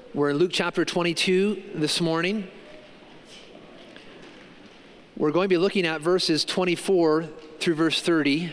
We're in Luke chapter 22 this morning. We're going to be looking at verses 24 through verse 30.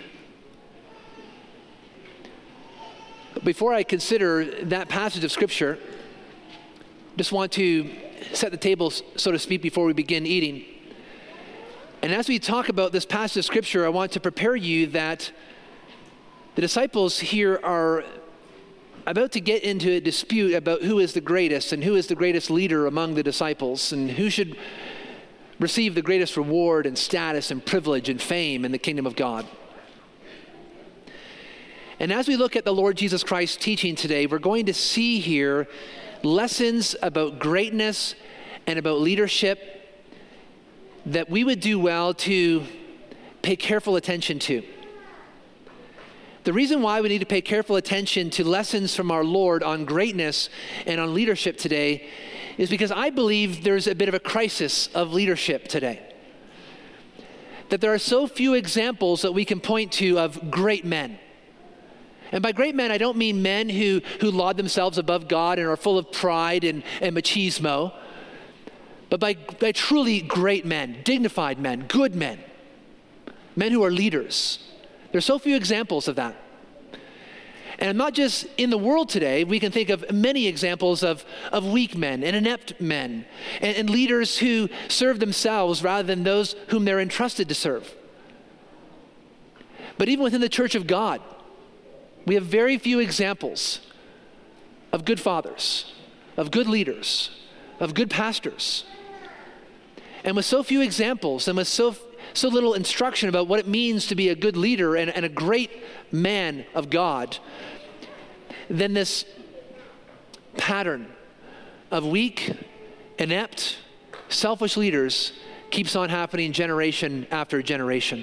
But before I consider that passage of Scripture, just want to set the table, so to speak, before we begin eating. And as we talk about this passage of Scripture, I want to prepare you that the disciples here are about to get into a dispute about who is the greatest and who is the greatest leader among the disciples and who should receive the greatest reward and status and privilege and fame in the kingdom of God. And as we look at the Lord Jesus Christ's teaching today, we're going to see here lessons about greatness and about leadership that we would do well to pay careful attention to. The reason why we need to pay careful attention to lessons from our Lord on greatness and on leadership today is because I believe there's a bit of a crisis of leadership today. That there are so few examples that we can point to of great men. And by great men, I don't mean men who laud themselves above God and are full of pride and machismo, but by truly great men, dignified men, good men, men who are leaders. There's so few examples of that. And not just in the world today, we can think of many examples of weak men and inept men and leaders who serve themselves rather than those whom they're entrusted to serve. But even within the church of God, we have very few examples of good fathers, of good leaders, of good pastors. And with so few examples and with so little instruction about what it means to be a good leader and a great man of God, then this pattern of weak, inept, selfish leaders keeps on happening generation after generation.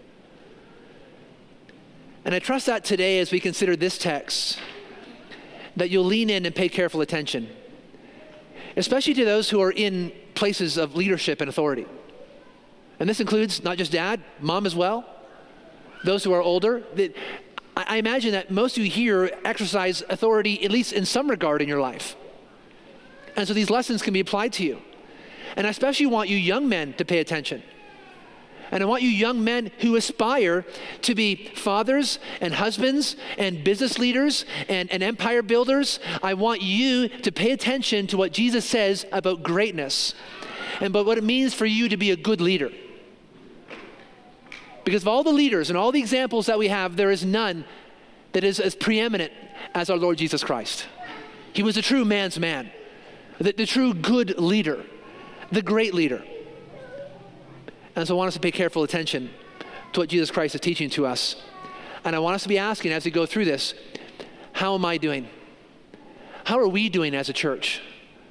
And I trust that today as we consider this text, that you'll lean in and pay careful attention, especially to those who are in places of leadership and authority. And this includes not just dad, mom as well, those who are older. I imagine that most of you here exercise authority, at least in some regard in your life. And so these lessons can be applied to you. And I especially want you young men to pay attention. And I want you young men who aspire to be fathers and husbands and business leaders and empire builders. I want you to pay attention to what Jesus says about greatness and about what it means for you to be a good leader. Because of all the leaders and all the examples that we have, there is none that is as preeminent as our Lord Jesus Christ. He was a true man's man, the true good leader, the great leader. And so I want us to pay careful attention to what Jesus Christ is teaching to us. And I want us to be asking as we go through this, how am I doing? How are we doing as a church?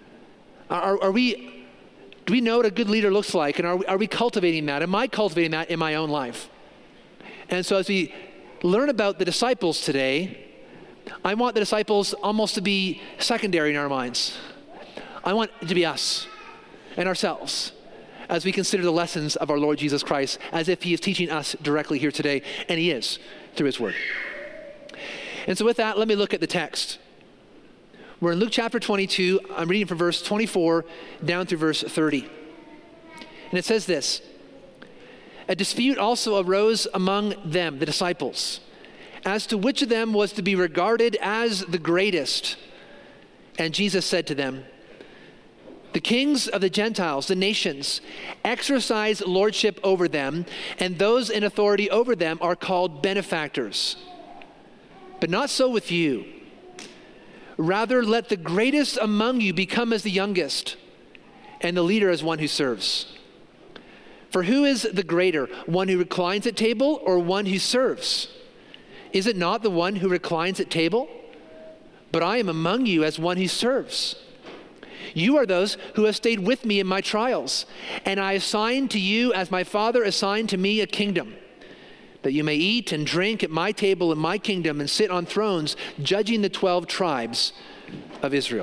Do we know what a good leader looks like? And are we cultivating that? Am I cultivating that in my own life? And so as we learn about the disciples today, I want the disciples almost to be secondary in our minds. I want it to be us and ourselves as we consider the lessons of our Lord Jesus Christ as if he is teaching us directly here today, and he is through his word. And so with that, let me look at the text. We're in Luke chapter 22. I'm reading from verse 24 down through verse 30. And it says this: a dispute also arose among them, the disciples, as to which of them was to be regarded as the greatest. And Jesus said to them, the kings of the Gentiles, the nations, exercise lordship over them, and those in authority over them are called benefactors. But not so with you. Rather, let the greatest among you become as the youngest, and the leader as one who serves. For who is the greater, one who reclines at table or one who serves? Is it not the one who reclines at table? But I am among you as one who serves. You are those who have stayed with me in my trials, and I assign to you as my Father assigned to me a kingdom, that you may eat and drink at my table in my kingdom and sit on thrones judging the 12 tribes of Israel.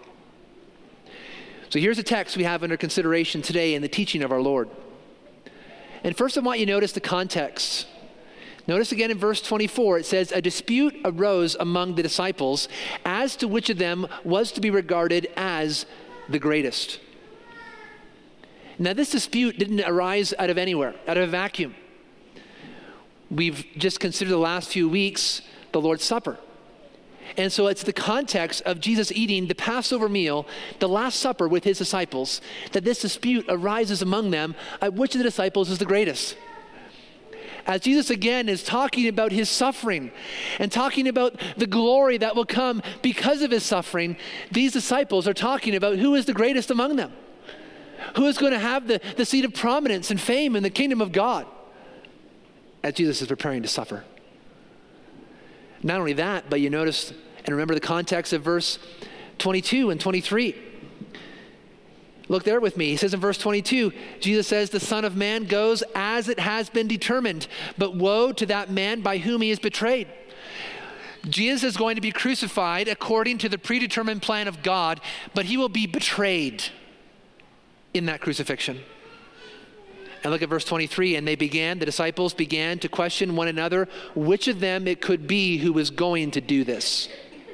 So here's a text we have under consideration today in the teaching of our Lord. And first I want you to notice the context. Notice again in verse 24, it says, a dispute arose among the disciples as to which of them was to be regarded as the greatest. Now, this dispute didn't arise out of anywhere, out of a vacuum. We've just considered the last few weeks the Lord's Supper. And so it's the context of Jesus eating the Passover meal, the Last Supper with his disciples, that this dispute arises among them at which of the disciples is the greatest. As Jesus again is talking about his suffering and talking about the glory that will come because of his suffering, these disciples are talking about who is the greatest among them, who is going to have the seat of prominence and fame in the kingdom of God as Jesus is preparing to suffer. Not only that, but you notice and remember the context of verse 22 and 23. Look there with me. He says in verse 22, Jesus says, the Son of Man goes as it has been determined, but woe to that man by whom he is betrayed. Jesus is going to be crucified according to the predetermined plan of God, but he will be betrayed in that crucifixion. And look at verse 23, and the disciples began to question one another, which of them it could be who was going to do this.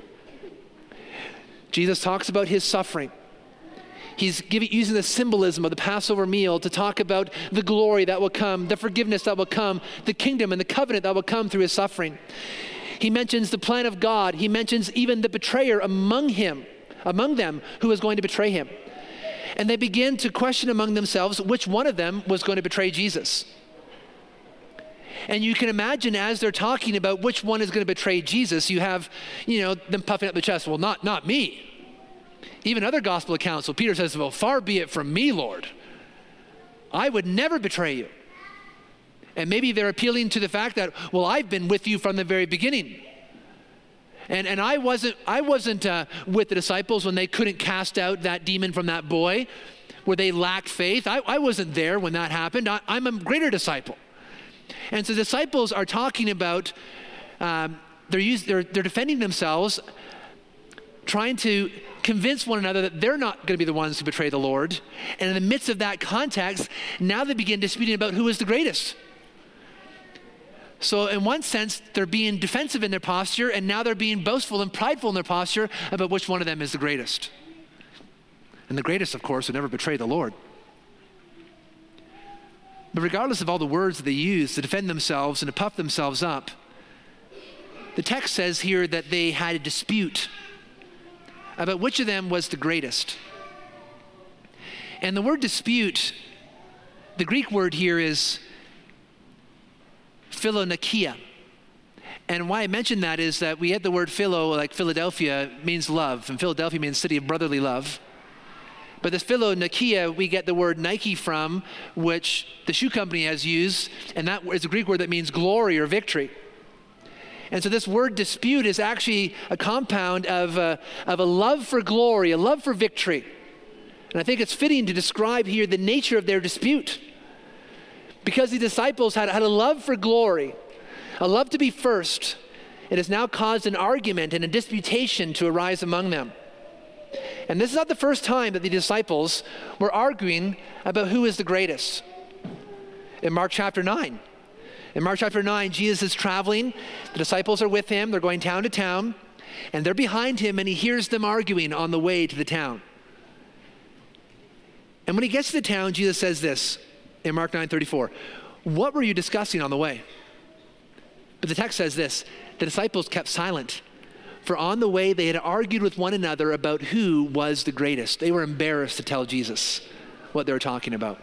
Jesus talks about his suffering. He's using the symbolism of the Passover meal to talk about the glory that will come, the forgiveness that will come, the kingdom and the covenant that will come through his suffering. He mentions the plan of God. He mentions even the betrayer among them who is going to betray him. And they begin to question among themselves which one of them was going to betray Jesus. And you can imagine as they're talking about which one is going to betray Jesus, you have, them puffing up their chest. Well, not me. Even other gospel accounts, so Peter says, well, far be it from me, Lord. I would never betray you. And maybe they're appealing to the fact that, well, I've been with you from the very beginning. And I wasn't with the disciples when they couldn't cast out that demon from that boy, where they lacked faith. I wasn't there when that happened. I'm a greater disciple. And so disciples are talking about, they're defending themselves, trying to convince one another that they're not going to be the ones who betray the Lord. And in the midst of that context, now they begin disputing about who is the greatest. So in one sense, they're being defensive in their posture, and now they're being boastful and prideful in their posture about which one of them is the greatest. And the greatest, of course, would never betray the Lord. But regardless of all the words that they use to defend themselves and to puff themselves up, the text says here that they had a dispute about which of them was the greatest. And the word dispute, the Greek word here is philonikia. And why I mention that is that we had the word philo, like Philadelphia, means love, and Philadelphia means city of brotherly love. But this philonikia, we get the word Nike from, which the shoe company has used, and that is a Greek word that means glory or victory. And so this word dispute is actually a compound of a love for glory, a love for victory. And I think it's fitting to describe here the nature of their dispute. Because the disciples had a love for glory, a love to be first, it has now caused an argument and a disputation to arise among them. And this is not the first time that the disciples were arguing about who is the greatest. In Mark chapter 9, Jesus is traveling. The disciples are with him. They're going town to town. And they're behind him, and he hears them arguing on the way to the town. And when he gets to the town, Jesus says this in Mark 9:34. What were you discussing on the way? But the text says this. The disciples kept silent, for on the way they had argued with one another about who was the greatest. They were embarrassed to tell Jesus what they were talking about.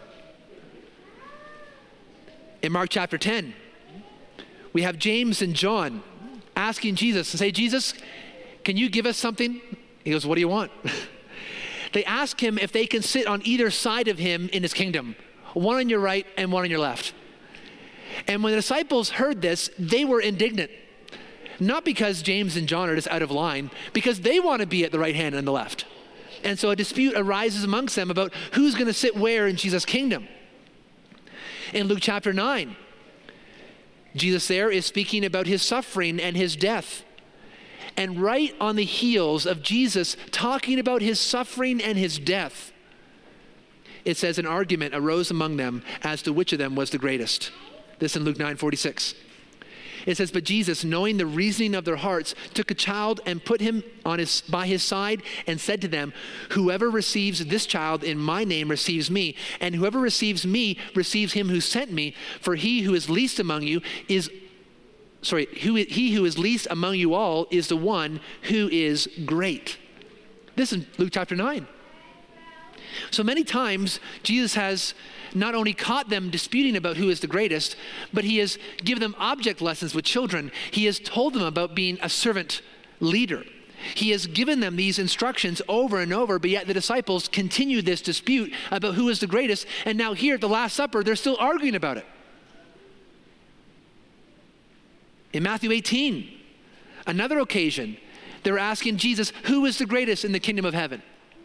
In Mark chapter 10, we have James and John asking Jesus and say, Jesus, can you give us something? He goes, what do you want? They ask him if they can sit on either side of him in his kingdom, one on your right and one on your left. And when the disciples heard this, they were indignant. Not because James and John are just out of line, because they want to be at the right hand and the left. And so a dispute arises amongst them about who's going to sit where in Jesus' kingdom. In Luke chapter 9, Jesus there is speaking about his suffering and his death. And right on the heels of Jesus talking about his suffering and his death, it says an argument arose among them as to which of them was the greatest. This in Luke 9:46. It says, but Jesus, knowing the reasoning of their hearts, took a child and put him by his side and said to them, whoever receives this child in my name receives me, and whoever receives me receives him who sent me. For he who is least among you is, he who is least among you all is the one who is great. This is Luke chapter 9. So many times, Jesus has not only caught them disputing about who is the greatest, but he has given them object lessons with children. He has told them about being a servant leader. He has given them these instructions over and over, but yet the disciples continue this dispute about who is the greatest. And now here at the Last Supper, they're still arguing about it. In Matthew 18, another occasion, they're asking Jesus, who is the greatest in the kingdom of heaven?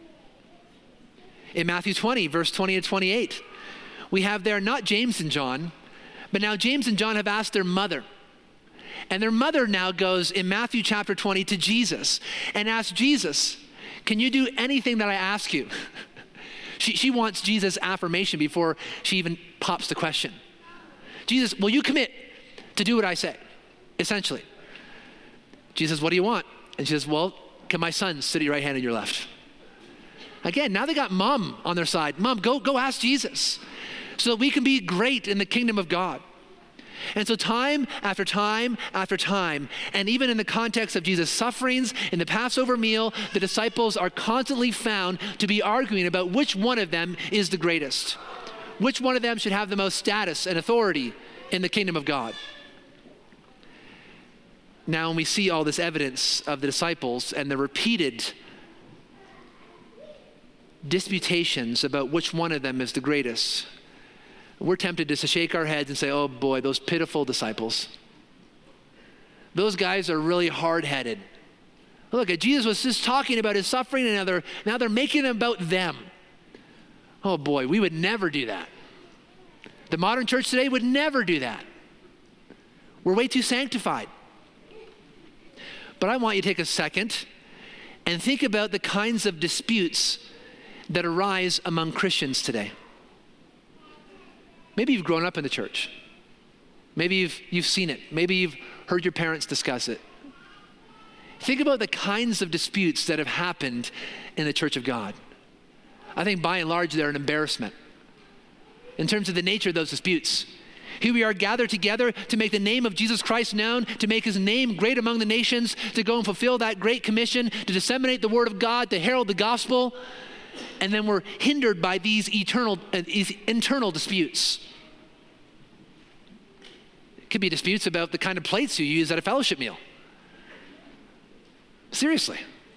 In Matthew 20, verse 20 to 28, we have there not James and John, but now James and John have asked their mother. And their mother now goes in Matthew chapter 20 to Jesus and asks Jesus, can you do anything that I ask you? She wants Jesus' affirmation before she even pops the question. Jesus, will you commit to do what I say? Essentially. Jesus, what do you want? And she says, well, can my son sit at your right hand and your left? Again, now they got mom on their side. Mom, go ask Jesus so that we can be great in the kingdom of God. And so time after time after time, and even in the context of Jesus' sufferings in the Passover meal, the disciples are constantly found to be arguing about which one of them is the greatest. Which one of them should have the most status and authority in the kingdom of God. Now, when we see all this evidence of the disciples and the repeated disputations about which one of them is the greatest, we're tempted to shake our heads and say, oh boy, those pitiful disciples. Those guys are really hard-headed. Look, Jesus was just talking about his suffering, and now they're making it about them. Oh boy, we would never do that. The modern church today would never do that. We're way too sanctified. But I want you to take a second and think about the kinds of disputes that arise among Christians today. Maybe you've grown up in the church. Maybe you've seen it. Maybe you've heard your parents discuss it. Think about the kinds of disputes that have happened in the church of God. I think by and large they're an embarrassment in terms of the nature of those disputes. Here we are gathered together to make the name of Jesus Christ known, to make his name great among the nations, to go and fulfill that great commission, to disseminate the word of God, to herald the gospel. And then we're hindered by these internal disputes. It could be disputes about the kind of plates you use at a fellowship meal. Seriously.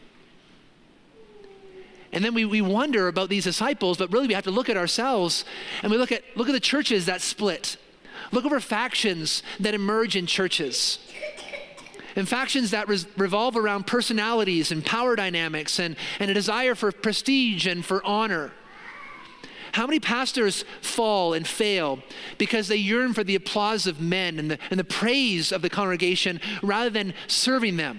And then we wonder about these disciples, but really we have to look at ourselves, and we look at the churches that split. Look over factions that emerge in churches. And factions that revolve around personalities and power dynamics and a desire for prestige and for honor. How many pastors fall and fail because they yearn for the applause of men and the praise of the congregation rather than serving them?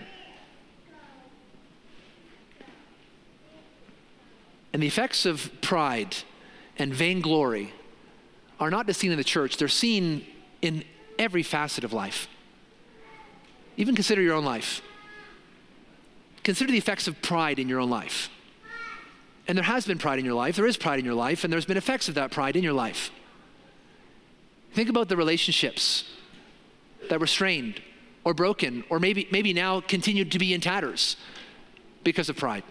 And the effects of pride and vainglory are not just seen in the church, they're seen in every facet of life. Even consider your own life. Consider the effects of pride in your own life. And there has been pride in your life, there is pride in your life, and there's been effects of that pride in your life. Think about the relationships that were strained or broken, or maybe now continued to be in tatters because of pride.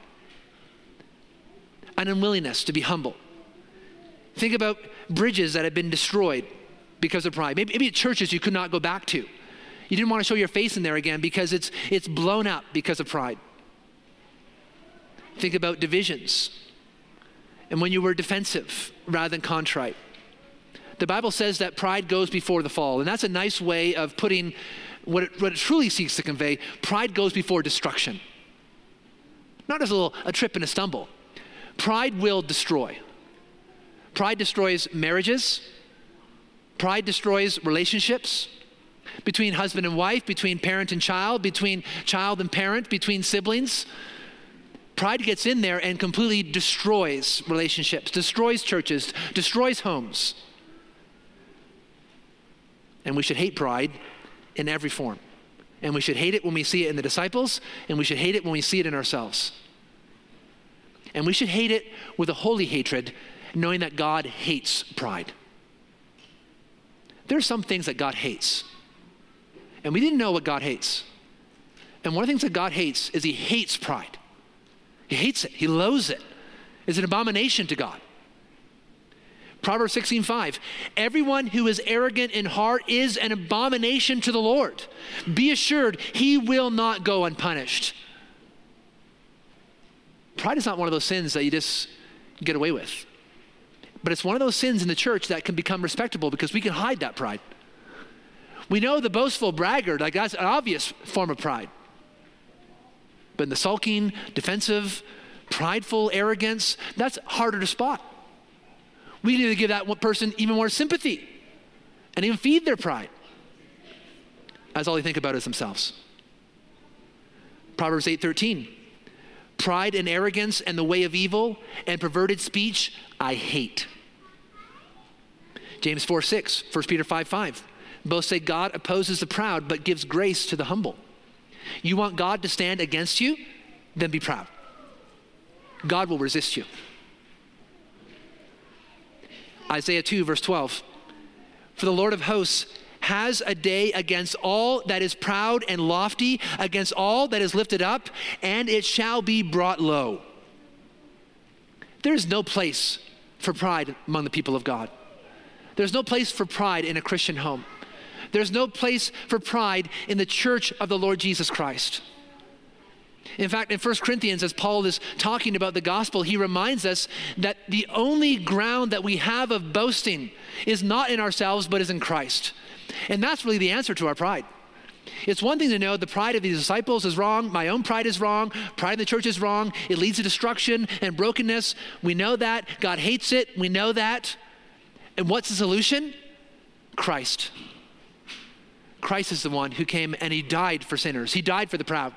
An unwillingness to be humble. Think about bridges that have been destroyed because of pride. Maybe at churches you could not go back to. You didn't want to show your face in there again because it's blown up because of pride. Think about divisions and when you were defensive rather than contrite. The Bible says that pride goes before the fall, and that's a nice way of putting what it truly seeks to convey. Pride goes before destruction. Not as a trip and a stumble. Pride will destroy. Pride destroys marriages. Pride destroys relationships between husband and wife, between parent and child, between child and parent, between siblings. Pride gets in there and completely destroys relationships, destroys churches, destroys homes. And we should hate pride in every form. And we should hate it when we see it in the disciples, and we should hate it when we see it in ourselves. And we should hate it with a holy hatred, knowing that God hates pride. There are some things that God hates. And we didn't know what God hates. And one of the things that God hates is he hates pride. He hates it. He loathes it. It's an abomination to God. Proverbs 16:5, everyone who is arrogant in heart is an abomination to the Lord. Be assured, he will not go unpunished. Pride is not one of those sins that you just get away with. But it's one of those sins in the church that can become respectable because we can hide that pride. We know the boastful braggart, like that's an obvious form of pride. But in the sulking, defensive, prideful arrogance, that's harder to spot. We need to give that one person even more sympathy and even feed their pride, as all they think about is themselves. Proverbs 8:13, pride and arrogance and the way of evil and perverted speech I hate. James 4:6, 1 Peter 5:5, both say God opposes the proud but gives grace to the humble. You want God to stand against you? Then be proud. God will resist you. Isaiah 2, verse 12. For the Lord of hosts has a day against all that is proud and lofty, against all that is lifted up, and it shall be brought low. There is no place for pride among the people of God. There's no place for pride in a Christian home. There's no place for pride in the church of the Lord Jesus Christ. In fact, in 1 Corinthians, as Paul is talking about the gospel, he reminds us that the only ground that we have of boasting is not in ourselves, but is in Christ. And that's really the answer to our pride. It's one thing to know the pride of these disciples is wrong. My own pride is wrong. Pride in the church is wrong. It leads to destruction and brokenness. We know that. God hates it. We know that. And what's the solution? Christ. Christ is the one who came and he died for sinners. He died for the proud.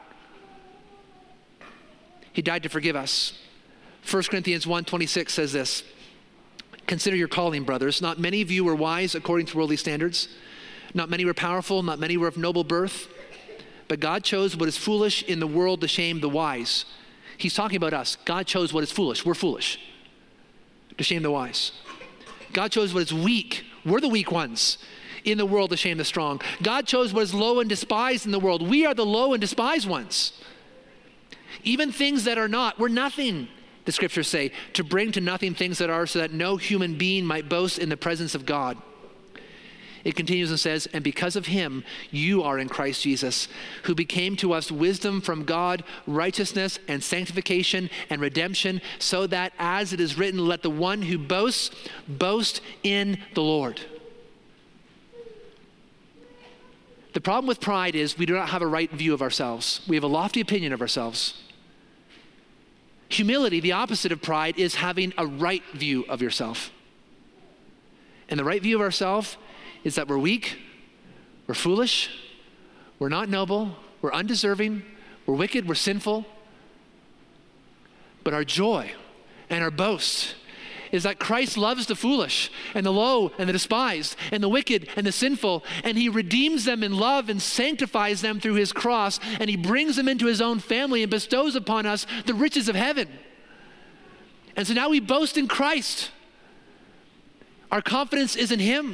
He died to forgive us. 1 Corinthians 1:26 says this, consider your calling, brothers. Not many of you were wise according to worldly standards. Not many were powerful. Not many were of noble birth. But God chose what is foolish in the world to shame the wise. He's talking about us. God chose what is foolish. We're foolish. To shame the wise. God chose what is weak. We're the weak ones in the world to shame the strong. God chose what is low and despised in the world. We are the low and despised ones. Even things that are not, we're nothing, the scriptures say, to bring to nothing things that are, so that no human being might boast in the presence of God. It continues and says, and because of him, you are in Christ Jesus, who became to us wisdom from God, righteousness and sanctification and redemption, so that as it is written, let the one who boasts, boast in the Lord. The problem with pride is we do not have a right view of ourselves. We have a lofty opinion of ourselves. Humility, the opposite of pride, is having a right view of yourself. And the right view of ourselves is that we're weak, we're foolish, we're not noble, we're undeserving, we're wicked, we're sinful. But our joy and our boast is that Christ loves the foolish and the low and the despised and the wicked and the sinful, and he redeems them in love and sanctifies them through his cross, and he brings them into his own family and bestows upon us the riches of heaven. And so now we boast in Christ. Our confidence is in him.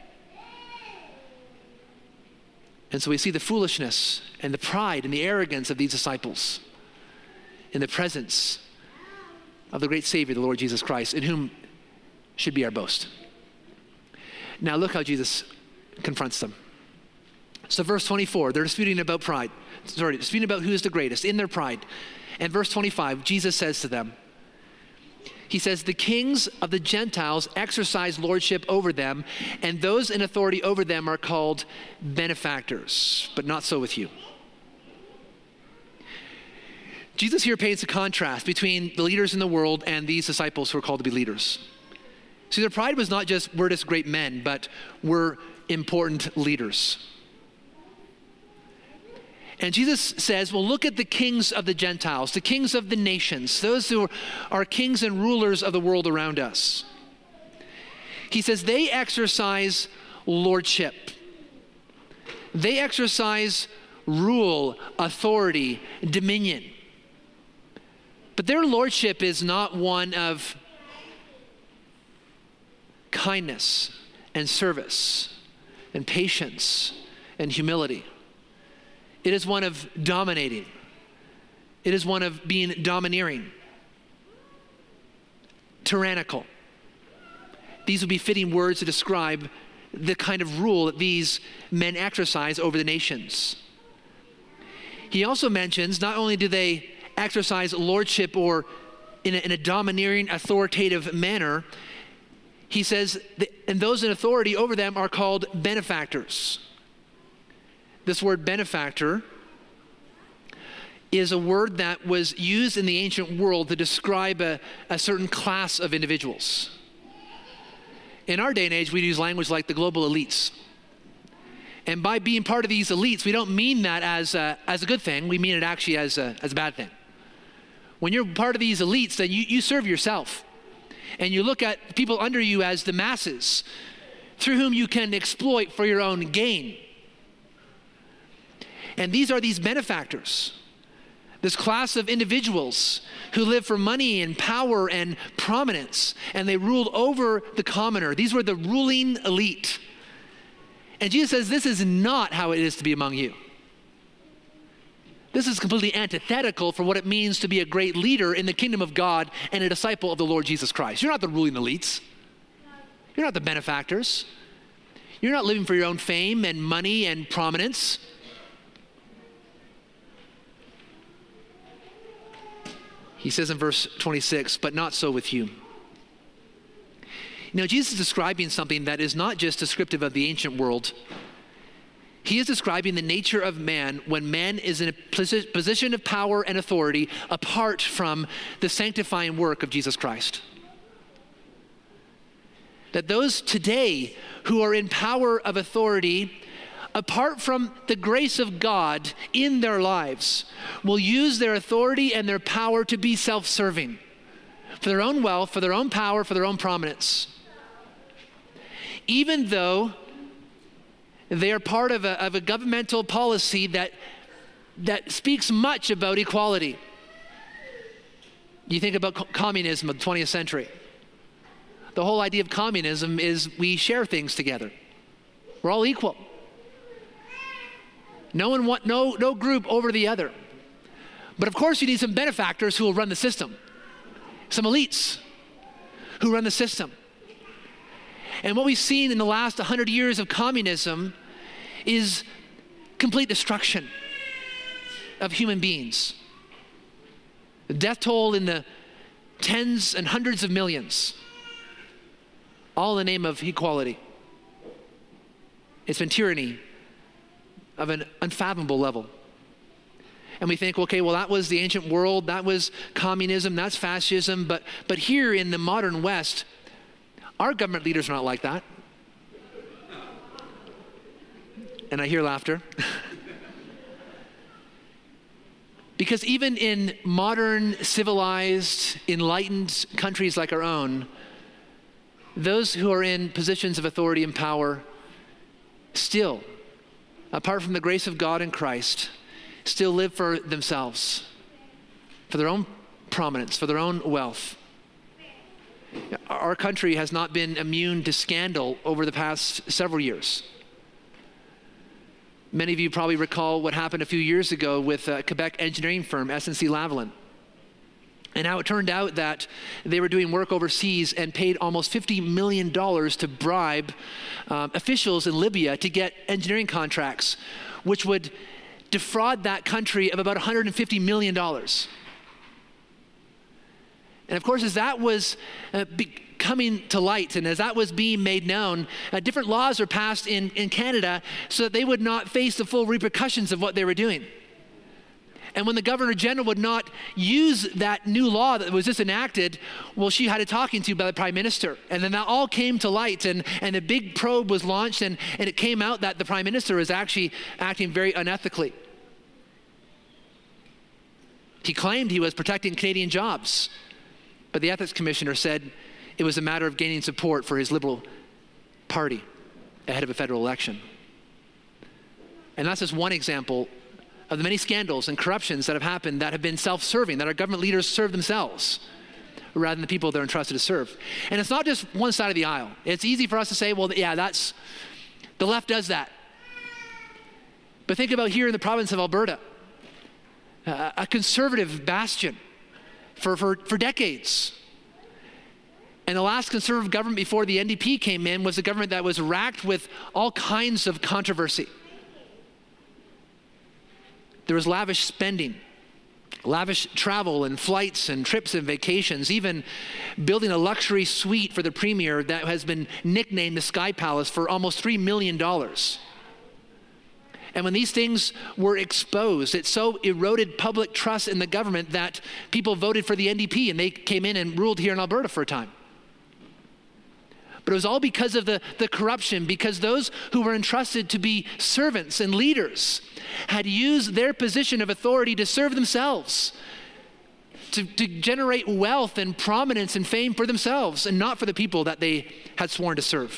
And so we see the foolishness and the pride and the arrogance of these disciples in the presence of the great Savior, the Lord Jesus Christ, in whom should be our boast. Now look how Jesus confronts them. So verse 24, they're disputing about pride. Disputing about who is the greatest in their pride. And verse 25, Jesus says to them, he says, the kings of the Gentiles exercise lordship over them, and those in authority over them are called benefactors, but not so with you. Jesus here paints a contrast between the leaders in the world and these disciples who are called to be leaders. See, their pride was not just, we're just great men, but we're important leaders. And Jesus says, well, look at the kings of the Gentiles, the kings of the nations, those who are kings and rulers of the world around us. He says they exercise lordship. They exercise rule, authority, dominion. But their lordship is not one of kindness and service and patience and humility. It is one of dominating. It is one of being domineering, tyrannical. These would be fitting words to describe the kind of rule that these men exercise over the nations. He also mentions not only do they exercise lordship or in a domineering, authoritative manner, he says, and those in authority over them are called benefactors. This word benefactor is a word that was used in the ancient world to describe a certain class of individuals. In our day and age, we use language like the global elites. And by being part of these elites, we don't mean that as a good thing. We mean it actually as a bad thing. When you're part of these elites, then you serve yourself. And you look at people under you as the masses through whom you can exploit for your own gain. And these are these benefactors, this class of individuals who live for money and power and prominence, and they ruled over the commoner. These were the ruling elite. And Jesus says, this is not how it is to be among you. This is completely antithetical for what it means to be a great leader in the kingdom of God and a disciple of the Lord Jesus Christ. You're not the ruling elites. You're not the benefactors. You're not living for your own fame and money and prominence. He says in verse 26, but not so with you. Now, Jesus is describing something that is not just descriptive of the ancient world. He is describing the nature of man when man is in a position of power and authority apart from the sanctifying work of Jesus Christ. That those today who are in power of authority, apart from the grace of God in their lives, will use their authority and their power to be self-serving for their own wealth, for their own power, for their own prominence. Even though they are part of a governmental policy that speaks much about equality. You think about communism of the 20th century. The whole idea of communism is we share things together. We're all equal. No group over the other. But of course you need some benefactors who will run the system. Some elites who run the system. And what we've seen in the last 100 years of communism is complete destruction of human beings. The death toll in the tens and hundreds of millions, all in the name of equality. It's been tyranny of an unfathomable level. And we think, okay, well, that was the ancient world, that was communism, that's fascism, but here in the modern West, our government leaders are not like that. And I hear laughter. Because even in modern, civilized, enlightened countries like our own, those who are in positions of authority and power still, apart from the grace of God in Christ, still live for themselves, for their own prominence, for their own wealth. Our country has not been immune to scandal over the past several years. Many of you probably recall what happened a few years ago with Quebec engineering firm SNC-Lavalin. And how it turned out that they were doing work overseas and paid almost $50 million to bribe officials in Libya to get engineering contracts, which would defraud that country of about $150 million. And of course, as that was coming to light and as that was being made known, different laws are passed in Canada so that they would not face the full repercussions of what they were doing. And when the Governor General would not use that new law that was just enacted, well, she had a talking to by the Prime Minister. And then that all came to light and a big probe was launched and it came out that the Prime Minister was actually acting very unethically. He claimed he was protecting Canadian jobs, but the Ethics Commissioner said it was a matter of gaining support for his Liberal Party ahead of a federal election. And that's just one example of the many scandals and corruptions that have happened that have been self-serving, that our government leaders serve themselves rather than the people they're entrusted to serve. And it's not just one side of the aisle. It's easy for us to say, well, yeah, the left does that. But think about here in the province of Alberta, a conservative bastion for decades. And the last conservative government before the NDP came in was a government that was racked with all kinds of controversy. There was lavish spending, lavish travel and flights and trips and vacations, even building a luxury suite for the premier that has been nicknamed the Sky Palace for almost $3 million. And when these things were exposed, it so eroded public trust in the government that people voted for the NDP and they came in and ruled here in Alberta for a time. But it was all because of the corruption, because those who were entrusted to be servants and leaders had used their position of authority to serve themselves, to generate wealth and prominence and fame for themselves and not for the people that they had sworn to serve.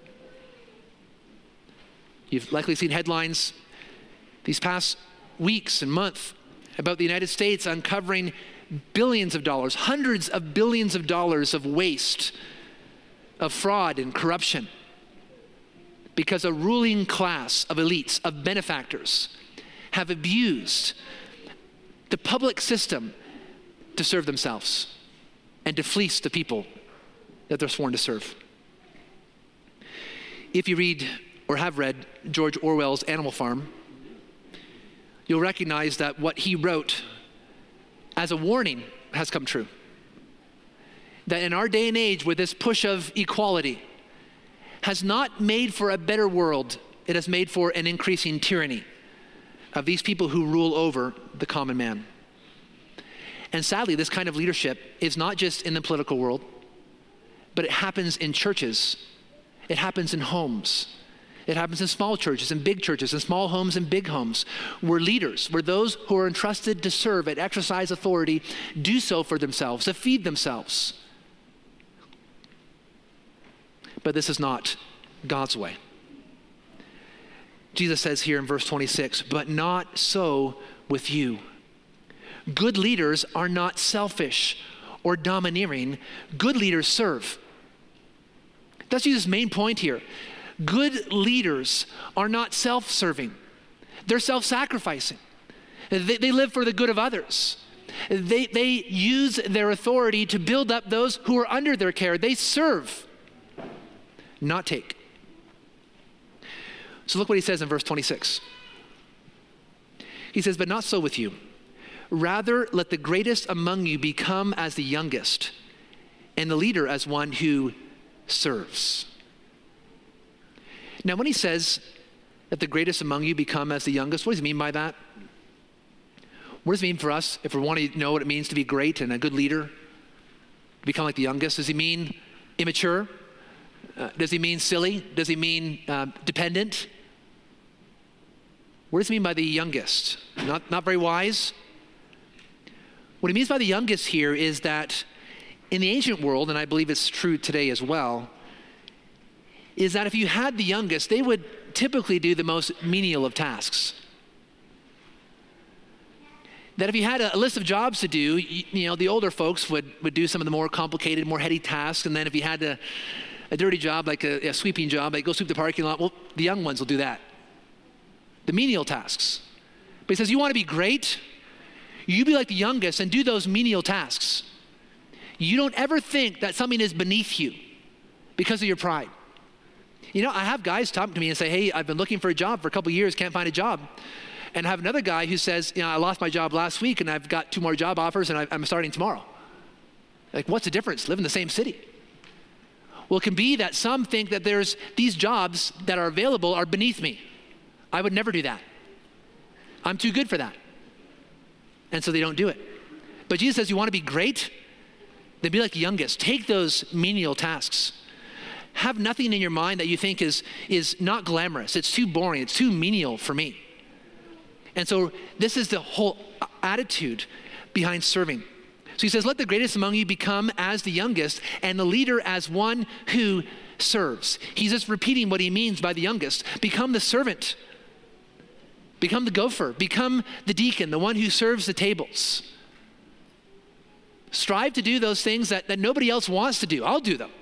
You've likely seen headlines these past weeks and months about the United States uncovering billions of dollars, hundreds of billions of dollars of waste, of fraud and corruption, because a ruling class of elites, of benefactors, have abused the public system to serve themselves and to fleece the people that they're sworn to serve. If you read or have read George Orwell's Animal Farm, you'll recognize that what he wrote as a warning has come true. That in our day and age, with this push of equality, has not made for a better world. It has made for an increasing tyranny of these people who rule over the common man. And sadly, this kind of leadership is not just in the political world, but it happens in churches. It happens in homes. It happens in small churches and big churches, in small homes and big homes, where leaders, where those who are entrusted to serve and exercise authority do so for themselves, to feed themselves. But this is not God's way. Jesus says here in verse 26, but not so with you. Good leaders are not selfish or domineering. Good leaders serve. That's Jesus' main point here. Good leaders are not self-serving. They're self-sacrificing. They live for the good of others. They use their authority to build up those who are under their care. They serve, not take. So look what he says in verse 26. He says, but not so with you. Rather, let the greatest among you become as the youngest, and the leader as one who serves. Now, when he says that the greatest among you become as the youngest, what does he mean by that? What does it mean for us if we want to know what it means to be great and a good leader, to become like the youngest? Does he mean immature? Does he mean silly? Does he mean dependent? What does he mean by the youngest? Not very wise? What he means by the youngest here is that in the ancient world, and I believe it's true today as well, is that if you had the youngest, they would typically do the most menial of tasks. That if you had a list of jobs to do, the older folks would do some of the more complicated, more heady tasks, and then if you had a dirty job, like a sweeping job, like go sweep the parking lot, well, the young ones will do that. The menial tasks. But he says, you want to be great? You be like the youngest and do those menial tasks. You don't ever think that something is beneath you because of your pride. I have guys talk to me and say, hey, I've been looking for a job for a couple of years, can't find a job. And I have another guy who says, I lost my job last week and I've got 2 more job offers and I'm starting tomorrow. Like, what's the difference? Live in the same city. Well, it can be that some think that there's these jobs that are available are beneath me. I would never do that. I'm too good for that. And so they don't do it. But Jesus says, you want to be great? Then be like the youngest. Take those menial tasks. Have nothing in your mind that you think is not glamorous. It's too boring. It's too menial for me. And so this is the whole attitude behind serving. So he says, let the greatest among you become as the youngest, and the leader as one who serves. He's just repeating what he means by the youngest. Become the servant. Become the gopher. Become the deacon, the one who serves the tables. Strive to do those things that nobody else wants to do. I'll do them.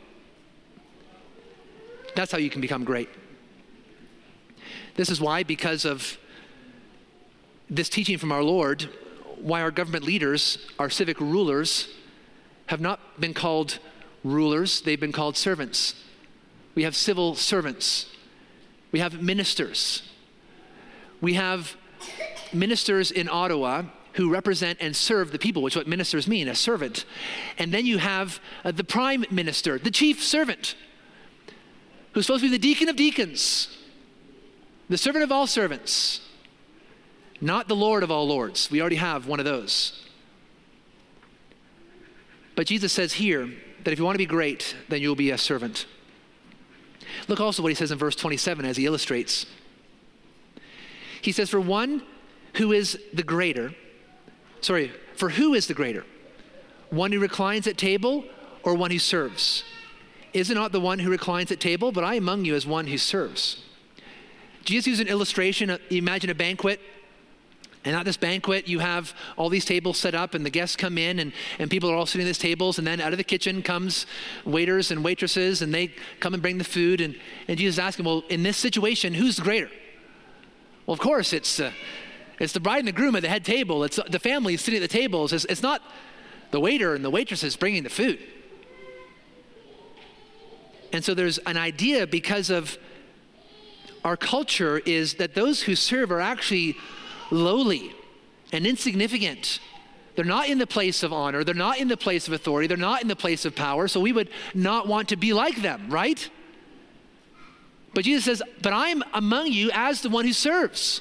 That's how you can become great. This is why, because of this teaching from our Lord, why our government leaders, our civic rulers, have not been called rulers, they've been called servants. We have civil servants. We have ministers. We have ministers in Ottawa who represent and serve the people, which is what ministers mean, a servant. And then you have the prime minister, the chief servant, who's supposed to be the deacon of deacons, the servant of all servants, not the Lord of all lords. We already have one of those. But Jesus says here that if you want to be great, then you'll be a servant. Look also what he says in verse 27 as he illustrates. He says, for who is the greater? One who reclines at table or one who serves? Is it not the one who reclines at table? But I among you as one who serves. Jesus used an illustration. Imagine a banquet. And at this banquet, you have all these tables set up, and the guests come in, and people are all sitting at these tables, and then out of the kitchen comes waiters and waitresses, and they come and bring the food, and Jesus is asking, well, in this situation, who's the greater? Well, of course, it's the bride and the groom at the head table. It's the family sitting at the tables. It's not the waiter and the waitresses bringing the food. And so there's an idea, because of our culture, is that those who serve are actually lowly and insignificant. They're not in the place of honor. They're not in the place of authority. They're not in the place of power. So we would not want to be like them, right? But Jesus says, but I'm among you as the one who serves.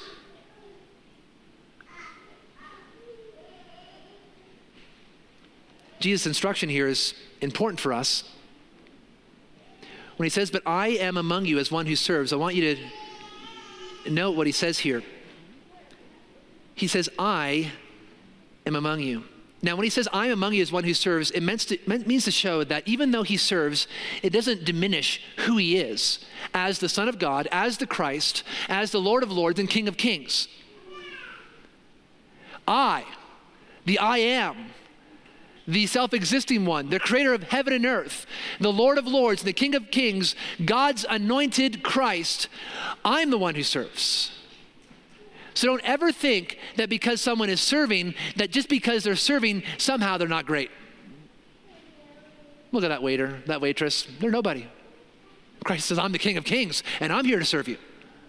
Jesus' instruction here is important for us. When he says, but I am among you as one who serves, I want you to note what he says here. He says, I am among you. Now, when he says, I am among you as one who serves, it means to show that even though he serves, it doesn't diminish who he is as the Son of God, as the Christ, as the Lord of Lords and King of Kings. I am, the self-existing one, the creator of heaven and earth, the Lord of Lords, the King of Kings, God's anointed Christ, I'm the one who serves. So don't ever think that because someone is serving, that just because they're serving, somehow they're not great. Look at that waiter, that waitress, they're nobody. Christ says, I'm the King of Kings, and I'm here to serve you.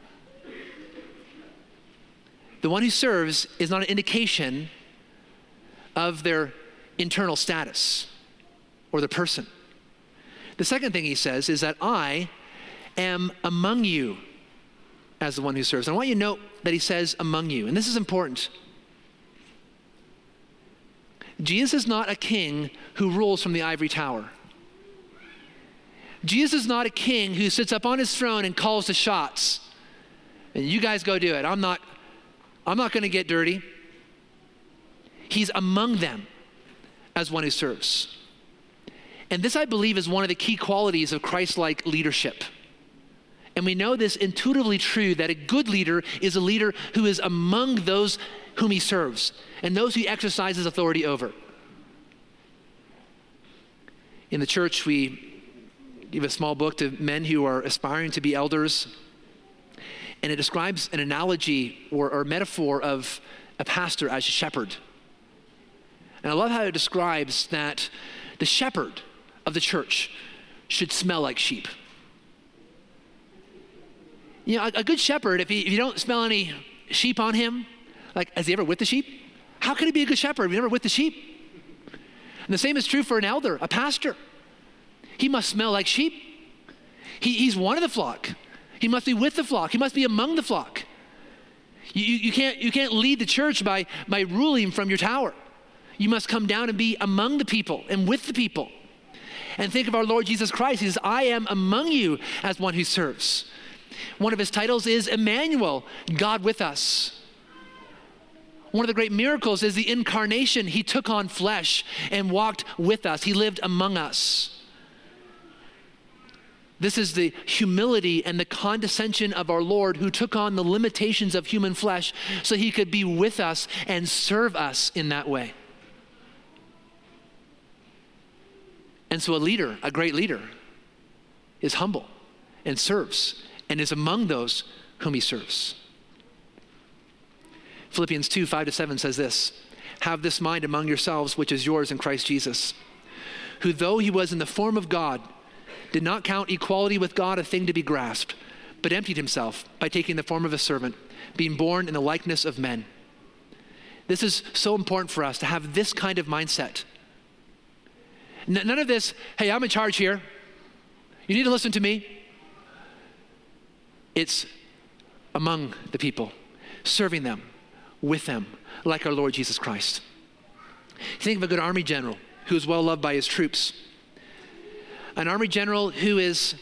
The one who serves is not an indication of their internal status or the person. The second thing he says is that I am among you as the one who serves. And I want you to note that he says among you, and this is important. Jesus is not a king who rules from the ivory tower. Jesus is not a king who sits up on his throne and calls the shots. And you guys go do it. I'm not going to get dirty. He's among them as one who serves. And this, I believe, is one of the key qualities of Christ-like leadership. And we know this intuitively true, that a good leader is a leader who is among those whom he serves and those who he exercises authority over. In the church, we give a small book to men who are aspiring to be elders, and it describes an analogy or metaphor of a pastor as a shepherd. And I love how it describes that the shepherd of the church should smell like sheep. You know, a good shepherd, if you don't smell any sheep on him, like, has he ever whipped the sheep? How can he be a good shepherd if he never whipped the sheep? And the same is true for an elder, a pastor. He must smell like sheep. He's one of the flock. He must be with the flock. He must be among the flock. You can't lead the church by ruling from your tower. You must come down and be among the people and with the people. And think of our Lord Jesus Christ. He says, I am among you as one who serves. One of his titles is Emmanuel, God with us. One of the great miracles is the incarnation. He took on flesh and walked with us. He lived among us. This is the humility and the condescension of our Lord, who took on the limitations of human flesh so he could be with us and serve us in that way. And so a leader, a great leader, is humble and serves and is among those whom he serves. Philippians 2, 5-7 says this: "Have this mind among yourselves, which is yours in Christ Jesus, who though he was in the form of God, did not count equality with God a thing to be grasped, but emptied himself by taking the form of a servant, being born in the likeness of men." This is so important for us to have this kind of mindset. None of this, hey, I'm in charge here. You need to listen to me. It's among the people, serving them, with them, like our Lord Jesus Christ. Think of a good army general who is well loved by his troops. An army general who is,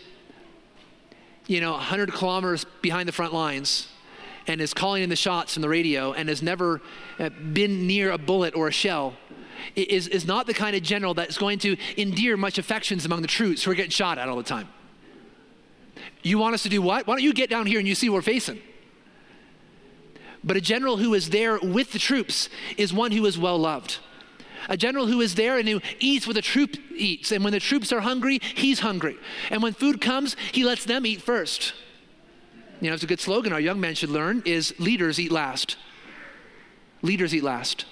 100 kilometers behind the front lines and is calling in the shots from the radio and has never been near a bullet or a shell is not the kind of general that's going to endear much affections among the troops who are getting shot at all the time. You want us to do what? Why don't you get down here and you see what we're facing? But a general who is there with the troops is one who is well loved. A general who is there and who eats what the troop eats. And when the troops are hungry, he's hungry. And when food comes, he lets them eat first. It's a good slogan our young men should learn is leaders eat last. Leaders eat last.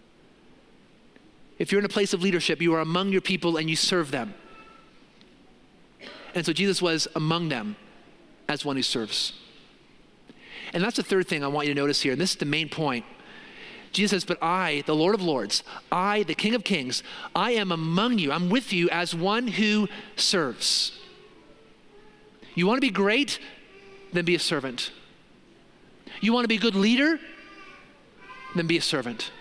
If you're in a place of leadership, you are among your people and you serve them. And so Jesus was among them as one who serves. And that's the third thing I want you to notice here. And this is the main point. Jesus says, "But I, the Lord of Lords, I, the King of Kings, I am among you. I'm with you as one who serves." You want to be great? Then be a servant. You want to be a good leader? Then be a servant.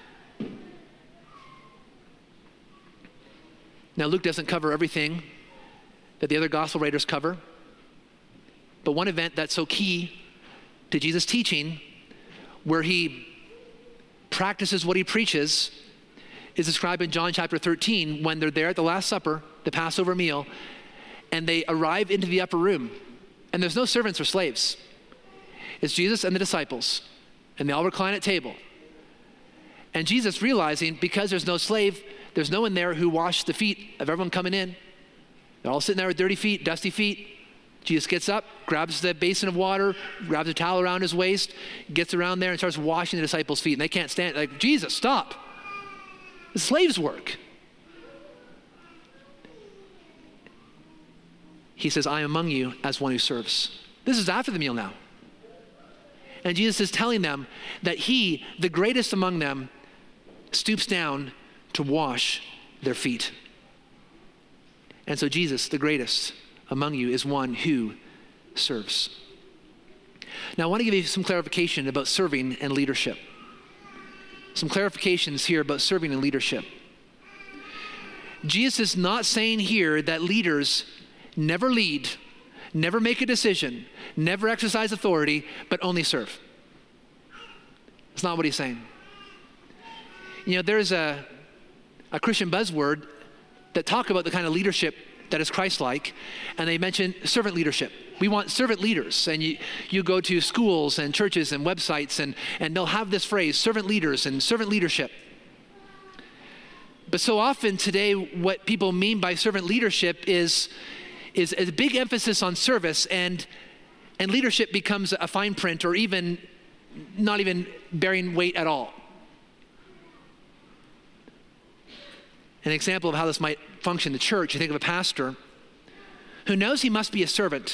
Now, Luke doesn't cover everything that the other gospel writers cover, but one event that's so key to Jesus' teaching, where he practices what he preaches, is described in John chapter 13 when they're there at the Last Supper, the Passover meal, and they arrive into the upper room. And there's no servants or slaves. It's Jesus and the disciples, and they all recline at table. And Jesus, realizing because there's no slave, there's no one there who washed the feet of everyone coming in. They're all sitting there with dirty feet, dusty feet. Jesus gets up, grabs the basin of water, grabs a towel around his waist, gets around there and starts washing the disciples' feet. And they can't stand it. Like, Jesus, stop. It's slaves' work. He says, "I am among you as one who serves." This is after the meal now. And Jesus is telling them that he, the greatest among them, stoops down to wash their feet. And so Jesus, the greatest among you, is one who serves. Now I want to give you some clarification about serving and leadership. Some clarifications here about serving and leadership. Jesus is not saying here that leaders never lead, never make a decision, never exercise authority, but only serve. That's not what he's saying. There's a Christian buzzword that talk about the kind of leadership that is Christ-like, and they mention servant leadership. We want servant leaders, and you go to schools and churches and websites, and they'll have this phrase, servant leaders and servant leadership. But so often today, what people mean by servant leadership is a big emphasis on service, and leadership becomes a fine print, or even not even bearing weight at all. An example of how this might function in the church, you think of a pastor who knows he must be a servant,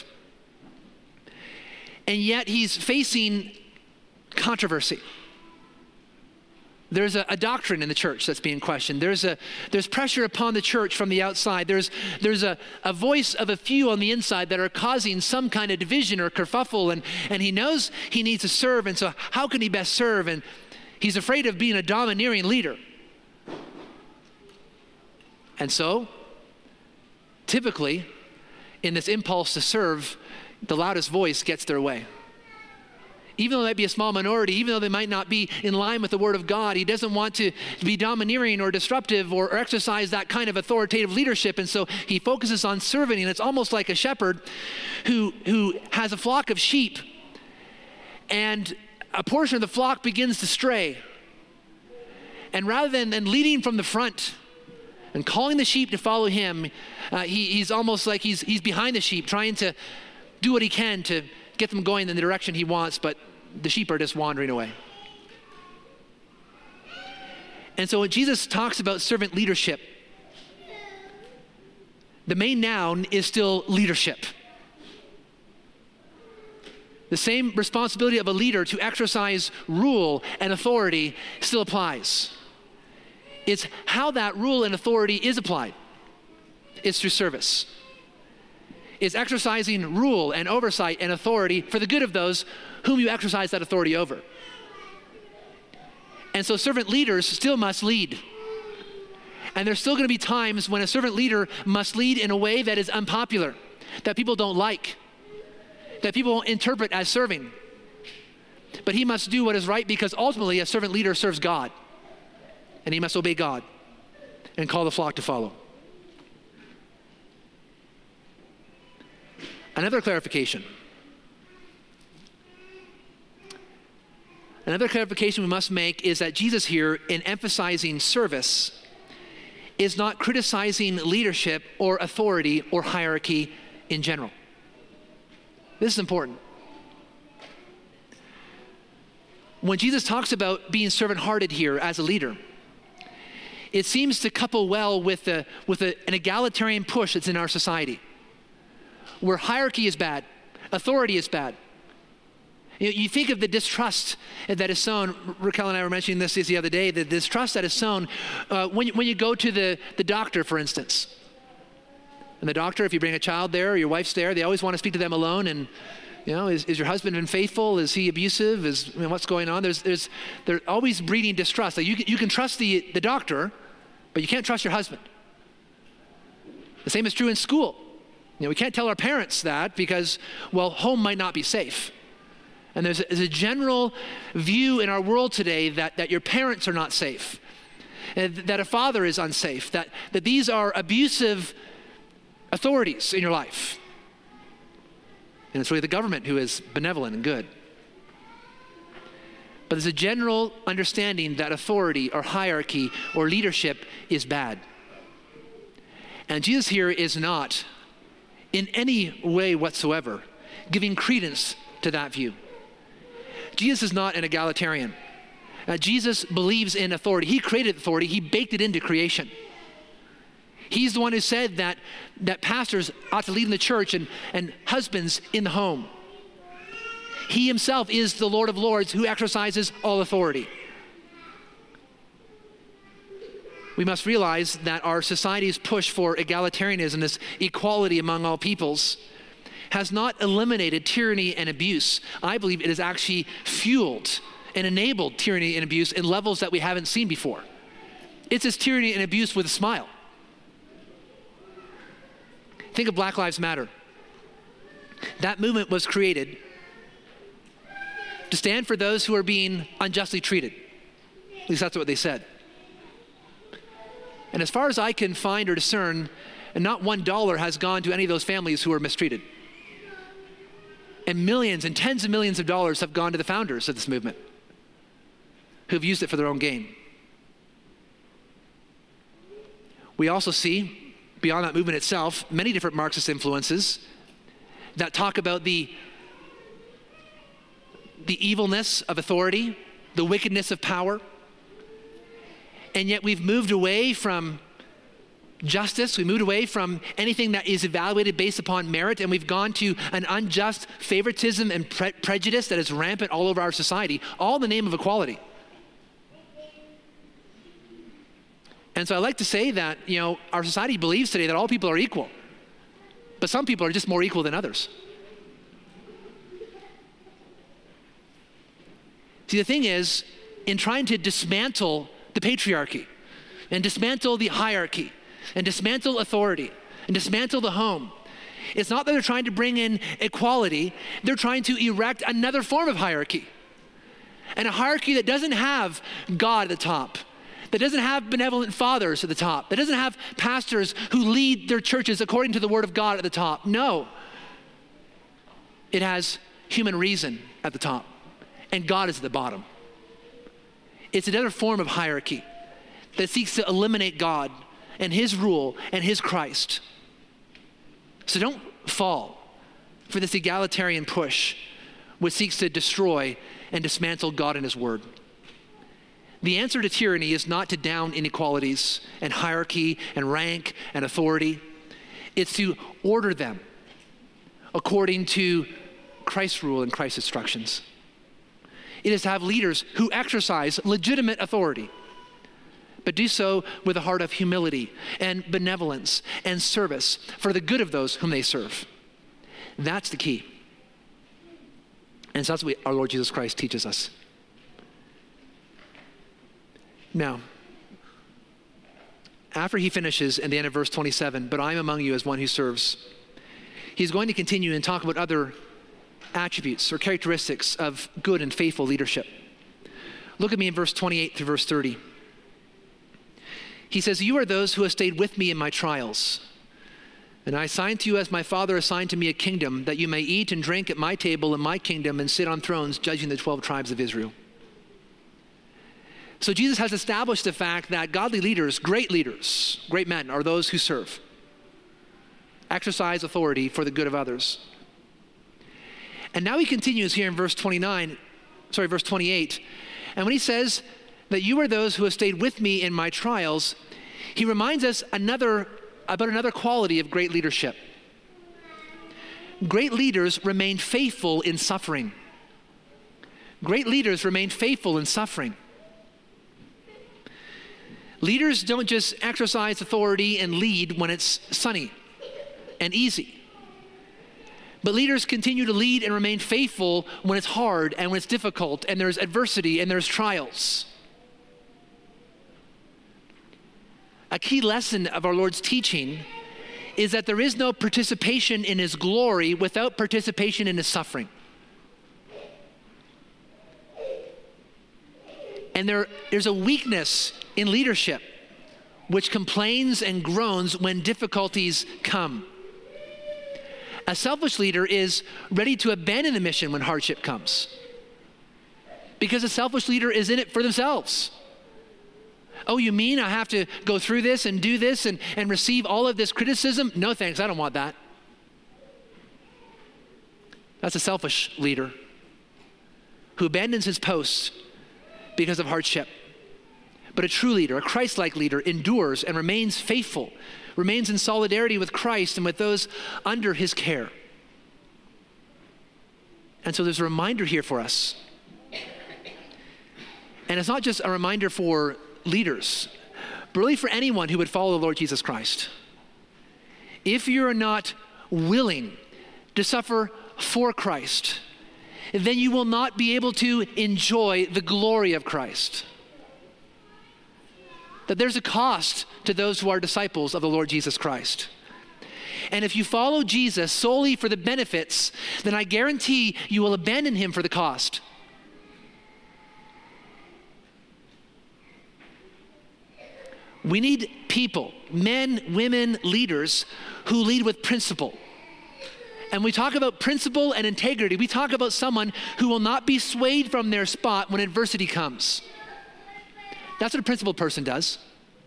and yet he's facing controversy. There's a doctrine in the church that's being questioned. There's pressure upon the church from the outside. There's a voice of a few on the inside that are causing some kind of division or kerfuffle, and he knows he needs to serve, and so how can he best serve? And he's afraid of being a domineering leader. And so, typically, in this impulse to serve, the loudest voice gets their way. Even though they might be a small minority, even though they might not be in line with the Word of God, he doesn't want to be domineering or disruptive or exercise that kind of authoritative leadership. And so he focuses on serving. And it's almost like a shepherd who has a flock of sheep, and a portion of the flock begins to stray. And rather than leading from the front and calling the sheep to follow him, he's almost like he's behind the sheep, trying to do what he can to get them going in the direction he wants, but the sheep are just wandering away. And so when Jesus talks about servant leadership, the main noun is still leadership. The same responsibility of a leader to exercise rule and authority still applies. It's how that rule and authority is applied. It's through service. It's exercising rule and oversight and authority for the good of those whom you exercise that authority over. And so servant leaders still must lead. And there's still going to be times when a servant leader must lead in a way that is unpopular, that people don't like, that people won't interpret as serving. But he must do what is right, because ultimately a servant leader serves God, and he must obey God and call the flock to follow. Another clarification we must make is that Jesus here, in emphasizing service, is not criticizing leadership or authority or hierarchy in general. This is important. When Jesus talks about being servant-hearted here as a leader, it seems to couple well with an egalitarian push that's in our society, where hierarchy is bad, authority is bad. You think of the distrust that is sown. Raquel and I were mentioning this the other day, the distrust that is sown when you go to the doctor, for instance. And the doctor, if you bring a child there or your wife's there, they always want to speak to them alone. And, is your husband unfaithful? Is he abusive? What's going on? They're always breeding distrust. Like you can trust the doctor, but you can't trust your husband. The same is true in school. We can't tell our parents that because, home might not be safe. And there's a general view in our world today that your parents are not safe, that a father is unsafe, that these are abusive authorities in your life. And it's really the government who is benevolent and good. But there's a general understanding that authority or hierarchy or leadership is bad. And Jesus here is not, in any way whatsoever, giving credence to that view. Jesus is not an egalitarian. Jesus believes in authority. He created authority. He baked it into creation. He's the one who said that pastors ought to lead in the church and husbands in the home. He himself is the Lord of Lords who exercises all authority. We must realize that our society's push for egalitarianism, this equality among all peoples, has not eliminated tyranny and abuse. I believe it has actually fueled and enabled tyranny and abuse in levels that we haven't seen before. It's this tyranny and abuse with a smile. Think of Black Lives Matter. That movement was created to stand for those who are being unjustly treated. At least that's what they said. And as far as I can find or discern, not $1 has gone to any of those families who are mistreated. And millions and tens of millions of dollars have gone to the founders of this movement, who've used it for their own gain. We also see, beyond that movement itself, many different Marxist influences that talk about the evilness of authority, the wickedness of power. And yet we've moved away from justice. We moved away from anything that is evaluated based upon merit, and we've gone to an unjust favoritism and prejudice that is rampant all over our society, all in the name of equality. And so I like to say that, our society believes today that all people are equal, but some people are just more equal than others. See, the thing is, in trying to dismantle the patriarchy and dismantle the hierarchy and dismantle authority and dismantle the home, It's not that they're trying to bring in equality. They're trying to erect another form of hierarchy. And a hierarchy that doesn't have God at the top, that doesn't have benevolent fathers at the top, that doesn't have pastors who lead their churches according to the word of God at the top. No. It has human reason at the top, and God is at the bottom. It's another form of hierarchy that seeks to eliminate God and his rule and his Christ. So don't fall for this egalitarian push which seeks to destroy and dismantle God and his word. The answer to tyranny is not to down inequalities and hierarchy and rank and authority. It's to order them according to Christ's rule and Christ's instructions. It is to have leaders who exercise legitimate authority, but do so with a heart of humility and benevolence and service for the good of those whom they serve. That's the key. And so that's what our Lord Jesus Christ teaches us. Now, after he finishes in the end of verse 27, but I'm among you as one who serves, he's going to continue and talk about other attributes or characteristics of good and faithful leadership. Look at me in verse 28 through verse 30. He says, you are those who have stayed with me in my trials. And I assign to you as my Father assigned to me a kingdom, that you may eat and drink at my table in my kingdom and sit on thrones judging the 12 tribes of Israel. So Jesus has established the fact that godly leaders, great men, are those who serve, exercise authority for the good of others. And now he continues here in verse 28. And when he says that you are those who have stayed with me in my trials, he reminds us about another quality of great leadership. Great leaders remain faithful in suffering. Great leaders remain faithful in suffering. Leaders don't just exercise authority and lead when it's sunny and easy. But leaders continue to lead and remain faithful when it's hard and when it's difficult and there's adversity and there's trials. A key lesson of our Lord's teaching is that there is no participation in his glory without participation in his suffering. And there's a weakness in leadership which complains and groans when difficulties come. A selfish leader is ready to abandon the mission when hardship comes, because a selfish leader is in it for themselves. Oh, you mean I have to go through this and do this and receive all of this criticism? No thanks, I don't want that. That's a selfish leader who abandons his post because of hardship. But a true leader, a Christ-like leader, endures and remains faithful, remains in solidarity with Christ and with those under his care. And so there's a reminder here for us. And it's not just a reminder for leaders, but really for anyone who would follow the Lord Jesus Christ. If you're not willing to suffer for Christ, then you will not be able to enjoy the glory of Christ. That there's a cost to those who are disciples of the Lord Jesus Christ. And if you follow Jesus solely for the benefits, then I guarantee you will abandon him for the cost. We need people, men, women, leaders who lead with principle. And we talk about principle and integrity. We talk about someone who will not be swayed from their spot when adversity comes. That's what a principled person does.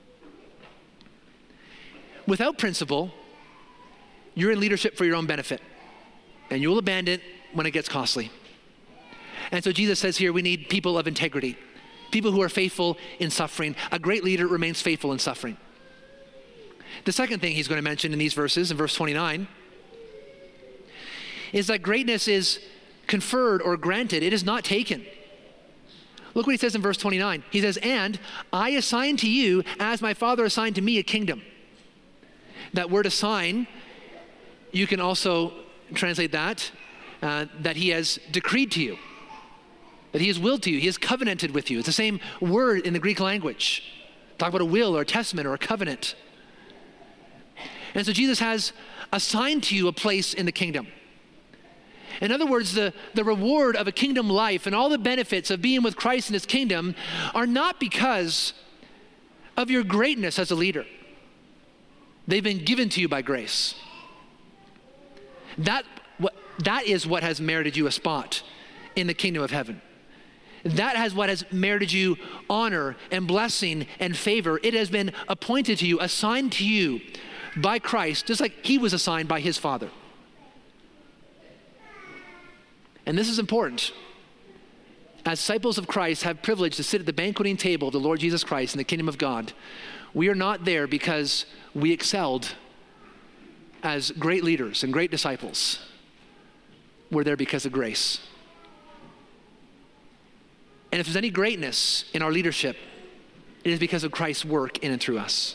Without principle, you're in leadership for your own benefit, and you will abandon it when it gets costly. And so Jesus says here, we need people of integrity, people who are faithful in suffering. A great leader remains faithful in suffering. The second thing he's going to mention in these verses, in verse 29, is that greatness is conferred or granted. It is not taken. Look what he says in verse 29. He says, and I assign to you, as my Father assigned to me, a kingdom. That word assign, you can also translate that he has decreed to you, that he has willed to you, he has covenanted with you. It's the same word in the Greek language. Talk about a will or a testament or a covenant. And so Jesus has assigned to you a place in the kingdom. In other words, the reward of a kingdom life and all the benefits of being with Christ in his kingdom are not because of your greatness as a leader. They've been given to you by grace. That is what has merited you a spot in the kingdom of heaven. That is what has merited you honor and blessing and favor. It has been appointed to you, assigned to you by Christ, just like he was assigned by his Father. And this is important. As disciples of Christ have privilege to sit at the banqueting table of the Lord Jesus Christ in the kingdom of God, we are not there because we excelled as great leaders and great disciples. We're there because of grace. And if there's any greatness in our leadership, it is because of Christ's work in and through us.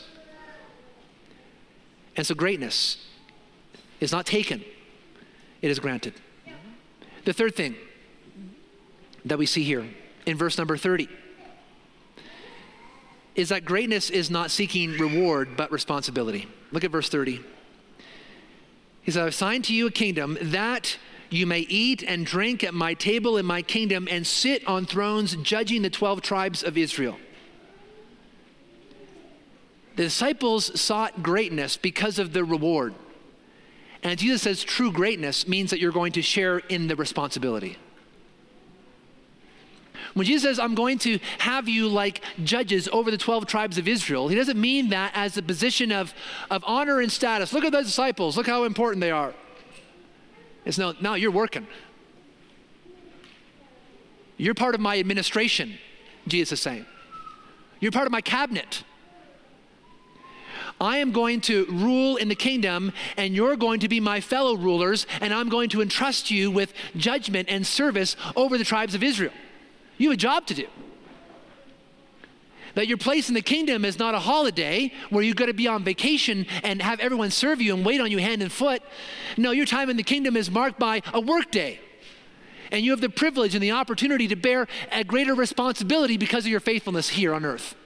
And so greatness is not taken, it is granted. The third thing that we see here in verse number 30 is that greatness is not seeking reward, but responsibility. Look at verse 30. He said, I've assigned to you a kingdom that you may eat and drink at my table in my kingdom and sit on thrones judging the 12 tribes of Israel. The disciples sought greatness because of the reward. And Jesus says true greatness means that you're going to share in the responsibility. When Jesus says, I'm going to have you like judges over the 12 tribes of Israel, he doesn't mean that as a position of honor and status. Look at those disciples. Look how important they are. It's no, you're working. You're part of my administration, Jesus is saying. You're part of my cabinet. I am going to rule in the kingdom, and you're going to be my fellow rulers, and I'm going to entrust you with judgment and service over the tribes of Israel. You have a job to do. That your place in the kingdom is not a holiday where you've got to be on vacation and have everyone serve you and wait on you hand and foot. No, your time in the kingdom is marked by a work day. And you have the privilege and the opportunity to bear a greater responsibility because of your faithfulness here on earth.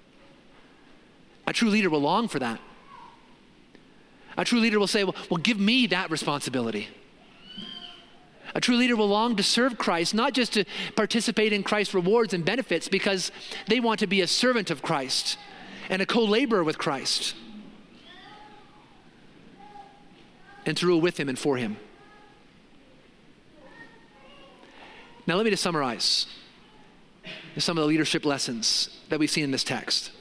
A true leader will long for that. A true leader will say, well, give me that responsibility. A true leader will long to serve Christ, not just to participate in Christ's rewards and benefits, because they want to be a servant of Christ and a co-laborer with Christ and to rule with him and for him. Now let me just summarize some of the leadership lessons that we've seen in this text.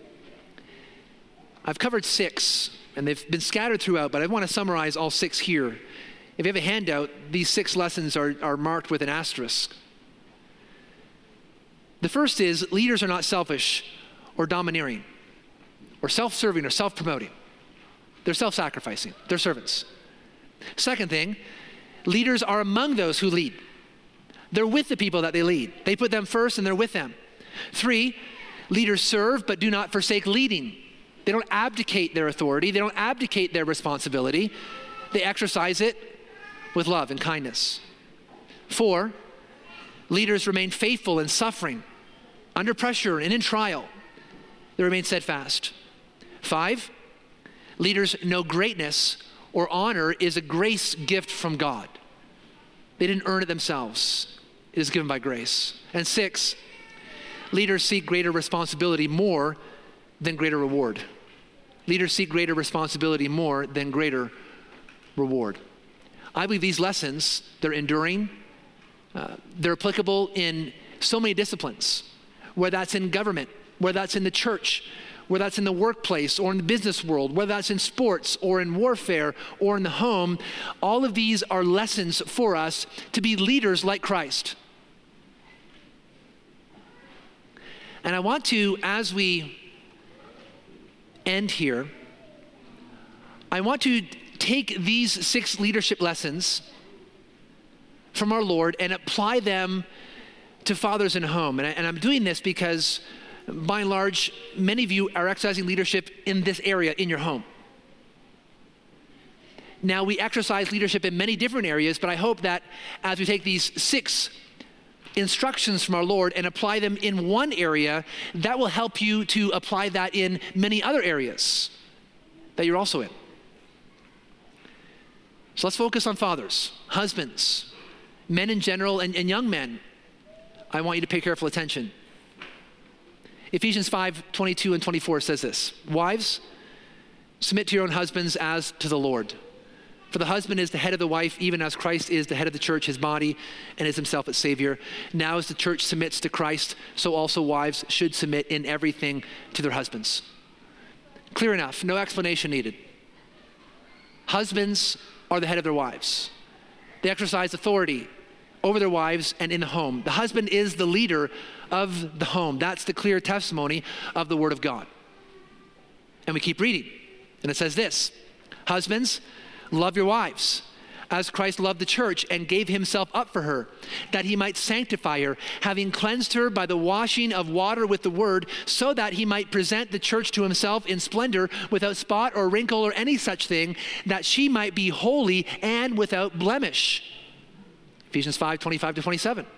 I've covered 6, and they've been scattered throughout, but I want to summarize all 6 here. If you have a handout, these 6 lessons are marked with an asterisk. The first is leaders are not selfish or domineering or self-serving or self-promoting. They're self-sacrificing. They're servants. Second thing, leaders are among those who lead. They're with the people that they lead. They put them first and they're with them. 3, leaders serve but do not forsake leading. They don't abdicate their authority. They don't abdicate their responsibility. They exercise it with love and kindness. 4, leaders remain faithful in suffering, under pressure and in trial. They remain steadfast. 5, leaders know greatness or honor is a grace gift from God. They didn't earn it themselves. It is given by grace. And 6, leaders seek greater responsibility more than greater reward. Leaders seek greater responsibility more than greater reward. I believe these lessons, they're enduring. They're applicable in so many disciplines, whether that's in government, whether that's in the church, whether that's in the workplace or in the business world, whether that's in sports or in warfare or in the home. All of these are lessons for us to be leaders like Christ. And I want to, as we end here, I want to take these 6 leadership lessons from our Lord and apply them to fathers in home. And I'm doing this because, by and large, many of you are exercising leadership in this area in your home. Now, we exercise leadership in many different areas, but I hope that as we take these 6 instructions from our Lord and apply them in one area, that will help you to apply that in many other areas that you're also in. So let's focus on fathers, husbands, men in general, and young men. I want you to pay careful attention. Ephesians 5:22 and 24 says this: Wives, submit to your own husbands as to the Lord. For the husband is the head of the wife, even as Christ is the head of the church, his body, and is himself its Savior. Now as the church submits to Christ, so also wives should submit in everything to their husbands. Clear enough, no explanation needed. Husbands are the head of their wives. They exercise authority over their wives and in the home. The husband is the leader of the home. That's the clear testimony of the Word of God. And we keep reading, and it says this: Husbands, love your wives, as Christ loved the church and gave himself up for her, that he might sanctify her, having cleansed her by the washing of water with the word, so that he might present the church to himself in splendor, without spot or wrinkle or any such thing, that she might be holy and without blemish. Ephesians 5:25 to 27.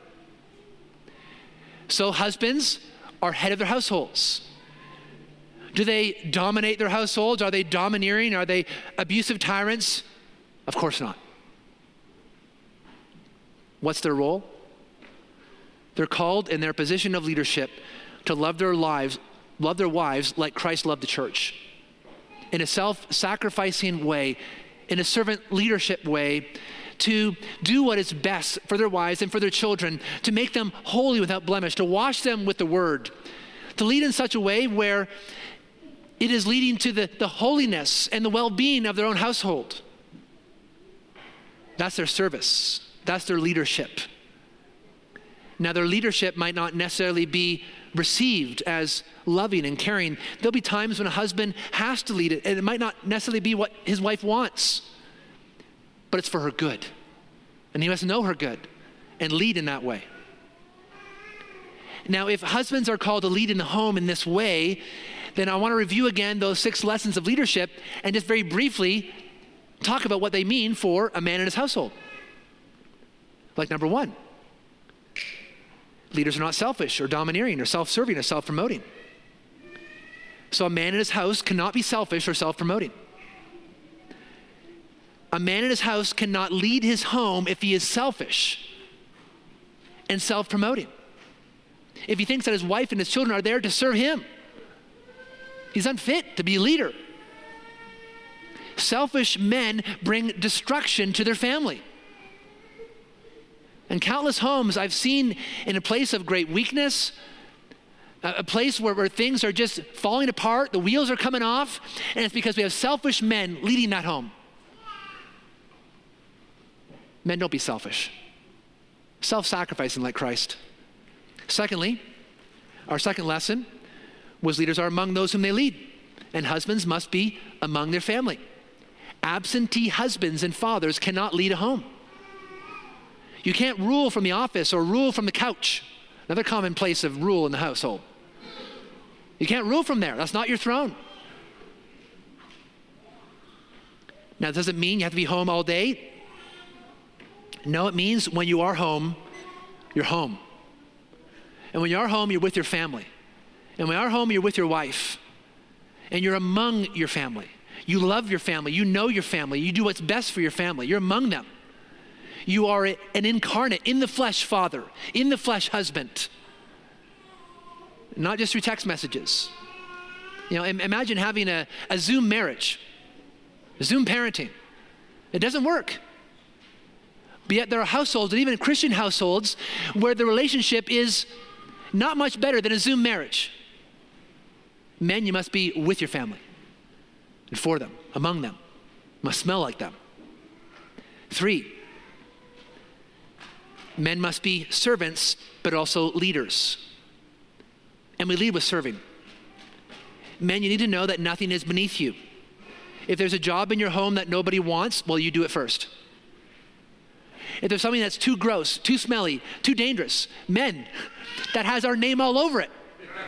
So husbands are head of their households. Do they dominate their households? Are they domineering? Are they abusive tyrants? Of course not. What's their role? They're called in their position of leadership to love their wives like Christ loved the church, in a self-sacrificing way, in a servant leadership way, to do what is best for their wives and for their children, to make them holy without blemish, to wash them with the word, to lead in such a way where it is leading to the holiness and the well-being of their own household. That's their service. That's their leadership. Now, their leadership might not necessarily be received as loving and caring. There'll be times when a husband has to lead it, and it might not necessarily be what his wife wants, but it's for her good. And he must know her good and lead in that way. Now, if husbands are called to lead in the home in this way, then I want to review again those 6 lessons of leadership and just very briefly talk about what they mean for a man in his household. Like number 1, leaders are not selfish or domineering or self-serving or self-promoting. So a man in his house cannot be selfish or self-promoting. A man in his house cannot lead his home if he is selfish and self-promoting. If he thinks that his wife and his children are there to serve him, he's unfit to be a leader. Selfish men bring destruction to their family. And countless homes I've seen in a place of great weakness, a place where things are just falling apart, the wheels are coming off, and it's because we have selfish men leading that home. Men, don't be selfish. Self-sacrificing like Christ. Secondly, our second lesson was leaders are among those whom they lead, and husbands must be among their family. Absentee husbands and fathers cannot lead a home. You can't rule from the office or rule from the couch. Another common place of rule in the household. You can't rule from there. That's not your throne. Now, does it mean you have to be home all day? No, it means when you are home, you're home. And when you are home, you're with your family. And when you are home, you're with your wife. And you're among your family. You love your family. You know your family. You do what's best for your family. You're among them. You are an incarnate, in the flesh father, in the flesh husband. Not just through text messages. You know, imagine having a Zoom marriage, Zoom parenting. It doesn't work. But yet there are households, and even Christian households, where the relationship is not much better than a Zoom marriage. Men, you must be with your family and for them, among them. You must smell like them. 3, men must be servants, but also leaders. And we lead with serving. Men, you need to know that nothing is beneath you. If there's a job in your home that nobody wants, well, you do it first. If there's something that's too gross, too smelly, too dangerous, men, that has our name all over it.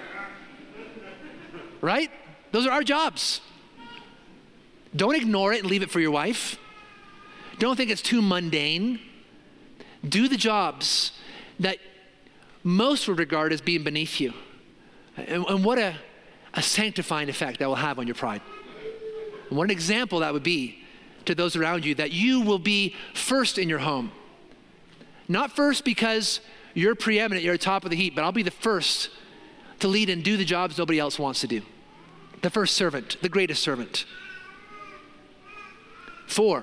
Right? Those are our jobs. Don't ignore it and leave it for your wife. Don't think it's too mundane. Do the jobs that most would regard as being beneath you. And what a sanctifying effect that will have on your pride. And what an example that would be to those around you that you will be first in your home. Not first because you're preeminent, you're at the top of the heap, but I'll be the first to lead and do the jobs nobody else wants to do. The first servant, the greatest servant. 4,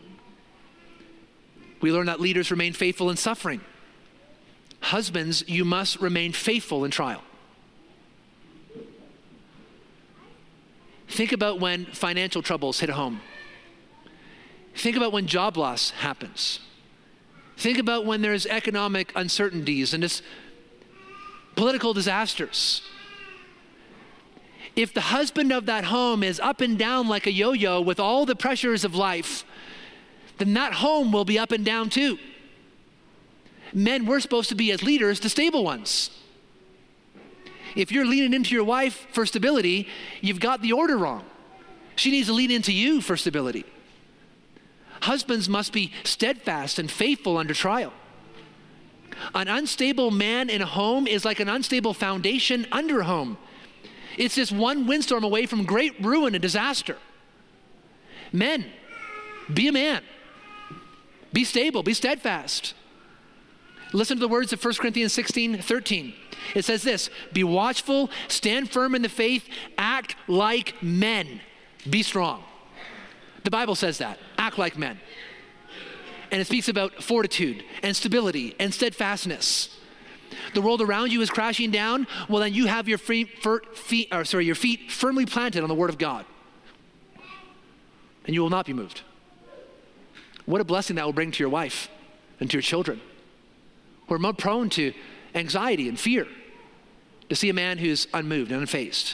we learn that leaders remain faithful in suffering. Husbands, you must remain faithful in trial. Think about when financial troubles hit home. Think about when job loss happens. Think about when there's economic uncertainties and just political disasters. If the husband of that home is up and down like a yo-yo with all the pressures of life, then that home will be up and down too. Men, we're supposed to be as leaders the stable ones. If you're leaning into your wife for stability, you've got the order wrong. She needs to lean into you for stability. Husbands must be steadfast and faithful under trial. An unstable man in a home is like an unstable foundation under a home. It's just one windstorm away from great ruin and disaster. Men, be a man. Be stable, be steadfast. Listen to the words of 1 Corinthians 16:13. It says this, be watchful, stand firm in the faith, act like men, be strong. The Bible says that, act like men. And it speaks about fortitude and stability and steadfastness. The world around you is crashing down, well then you have your feet firmly planted on the Word of God. And you will not be moved. What a blessing that will bring to your wife and to your children, who are more prone to anxiety and fear, to see a man who's unmoved and unfazed.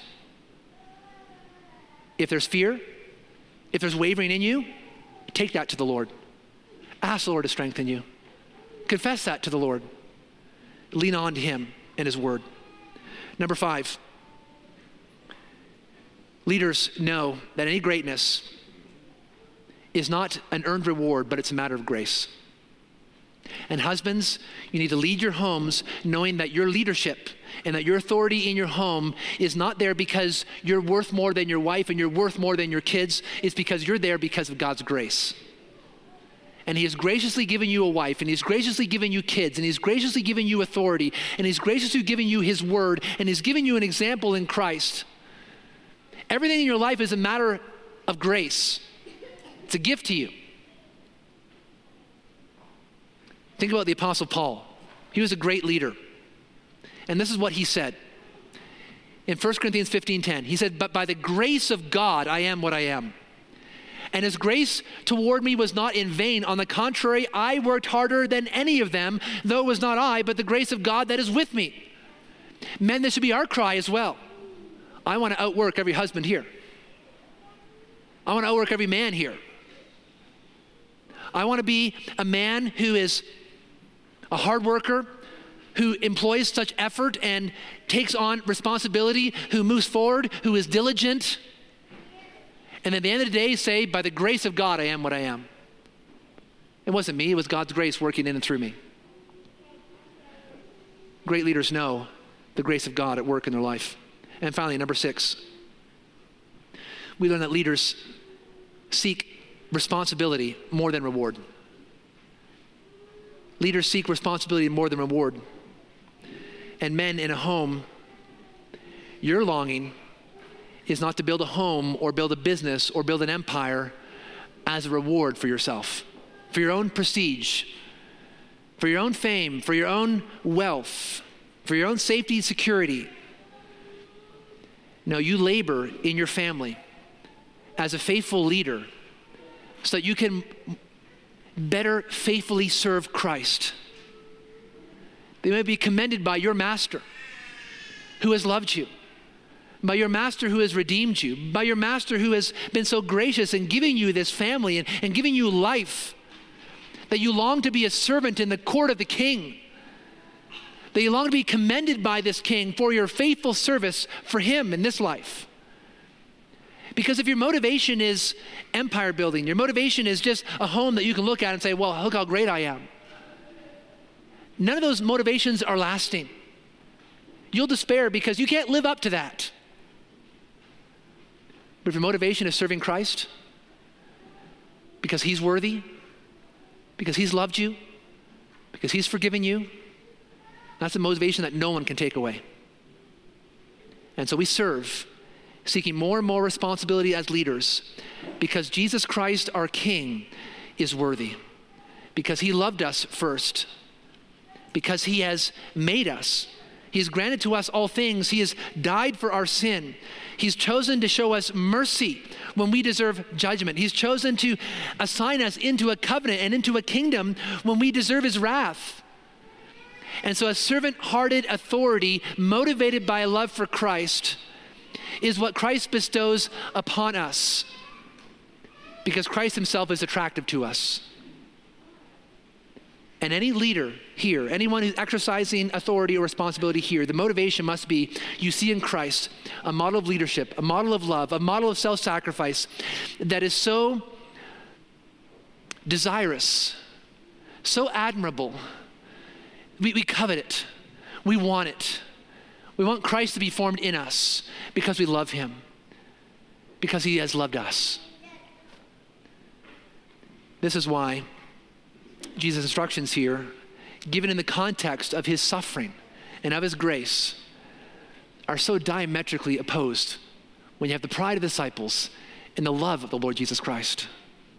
If there's fear, if there's wavering in you, take that to the Lord. Ask the Lord to strengthen you. Confess that to the Lord. Lean on to Him and His Word. Number 5, leaders know that any greatness is not an earned reward, but it's a matter of grace. And husbands, you need to lead your homes knowing that your leadership and that your authority in your home is not there because you're worth more than your wife and you're worth more than your kids. It's because you're there because of God's grace. And He has graciously given you a wife, and He's graciously given you kids, and He's graciously given you authority, and He's graciously given you His Word, and He's given you an example in Christ. Everything in your life is a matter of grace. It's a gift to you. Think about the Apostle Paul. He was a great leader. And this is what he said. In 1 Corinthians 15:10, he said, but by the grace of God, I am what I am. And His grace toward me was not in vain. On the contrary, I worked harder than any of them, though it was not I, but the grace of God that is with me. Men, this should be our cry as well. I want to outwork every husband here. I want to outwork every man here. I want to be a man who is a hard worker, who employs such effort and takes on responsibility, who moves forward, who is diligent. And at the end of the day, say, by the grace of God, I am what I am. It wasn't me, it was God's grace working in and through me. Great leaders know the grace of God at work in their life. And finally, number 6, we learn that leaders seek responsibility more than reward. Leaders seek responsibility more than reward. And men in a home, your longing is not to build a home or build a business or build an empire as a reward for yourself, for your own prestige, for your own fame, for your own wealth, for your own safety and security. No, you labor in your family as a faithful leader so that you can better faithfully serve Christ. They may be commended by your master who has loved you, by your master who has redeemed you, by your master who has been so gracious in giving you this family and giving you life, that you long to be a servant in the court of the King, that you long to be commended by this King for your faithful service for Him in this life. Because if your motivation is empire building, your motivation is just a home that you can look at and say, well, look how great I am. None of those motivations are lasting. You'll despair because you can't live up to that. But if your motivation is serving Christ, because he's worthy, because he's loved you, because he's forgiven you. That's a motivation that no one can take away. And so we serve, seeking more and more responsibility as leaders, because Jesus Christ, our King, is worthy, because he loved us first, because he has made us. He's granted to us all things. He has died for our sin. He's chosen to show us mercy when we deserve judgment. He's chosen to assign us into a covenant and into a kingdom when we deserve his wrath. And so a servant-hearted authority motivated by a love for Christ is what Christ bestows upon us, because Christ himself is attractive to us. And any leader here, anyone who's exercising authority or responsibility here, the motivation must be you see in Christ a model of leadership, a model of love, a model of self-sacrifice that is so desirous, so admirable. We covet it. We want it. We want Christ to be formed in us because we love him, because he has loved us. This is why Jesus' instructions here, given in the context of his suffering and of his grace, are so diametrically opposed when you have the pride of the disciples and the love of the Lord Jesus Christ.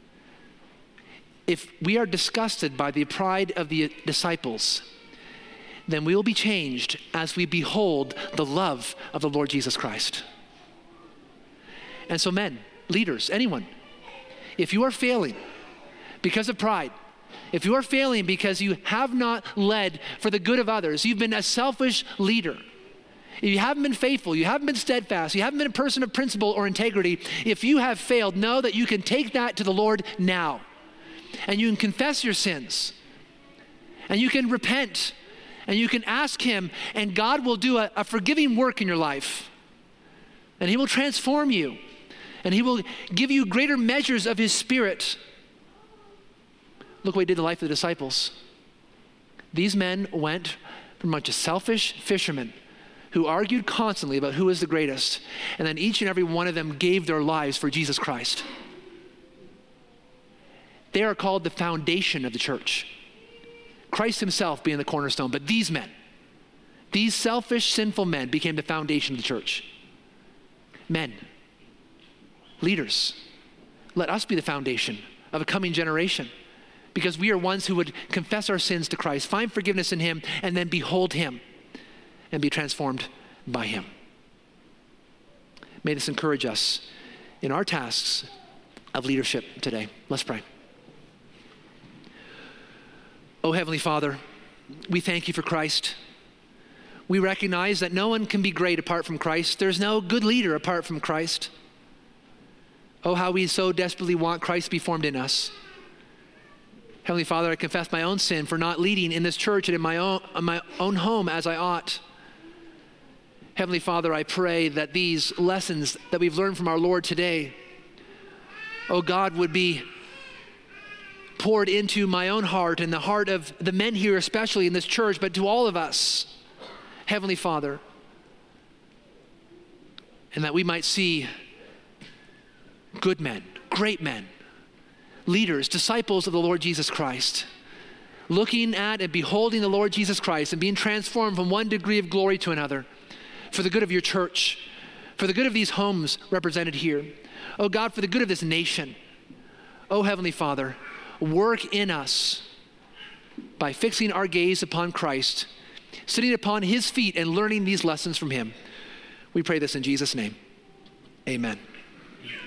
If we are disgusted by the pride of the disciples, then we will be changed as we behold the love of the Lord Jesus Christ. And so men, leaders, anyone, if you are failing because of pride, if you are failing because you have not led for the good of others, you've been a selfish leader, if you haven't been faithful, you haven't been steadfast, you haven't been a person of principle or integrity, if you have failed, know that you can take that to the Lord now. And you can confess your sins. And you can repent. And you can ask him, and God will do a forgiving work in your life. And he will transform you. And he will give you greater measures of his Spirit. Look what he did in the life of the disciples. These men went from a bunch of selfish fishermen who argued constantly about who is the greatest. And then each and every one of them gave their lives for Jesus Christ. They are called the foundation of the church. Christ himself being the cornerstone, but these men, these selfish, sinful men became the foundation of the church. Men, leaders, let us be the foundation of a coming generation, because we are ones who would confess our sins to Christ, find forgiveness in him, and then behold him and be transformed by him. May this encourage us in our tasks of leadership today. Let's pray. Oh, Heavenly Father, we thank you for Christ. We recognize that no one can be great apart from Christ. There's no good leader apart from Christ. Oh, how we so desperately want Christ to be formed in us. Heavenly Father, I confess my own sin for not leading in this church and in my own home as I ought. Heavenly Father, I pray that these lessons that we've learned from our Lord today, oh God, would be poured into my own heart and the heart of the men here, especially in this church, but to all of us, Heavenly Father, and that we might see good men, great men, leaders, disciples of the Lord Jesus Christ, looking at and beholding the Lord Jesus Christ and being transformed from one degree of glory to another for the good of your church, for the good of these homes represented here. Oh God, for the good of this nation. Oh Heavenly Father, work in us by fixing our gaze upon Christ, sitting upon his feet and learning these lessons from him. We pray this in Jesus' name. Amen.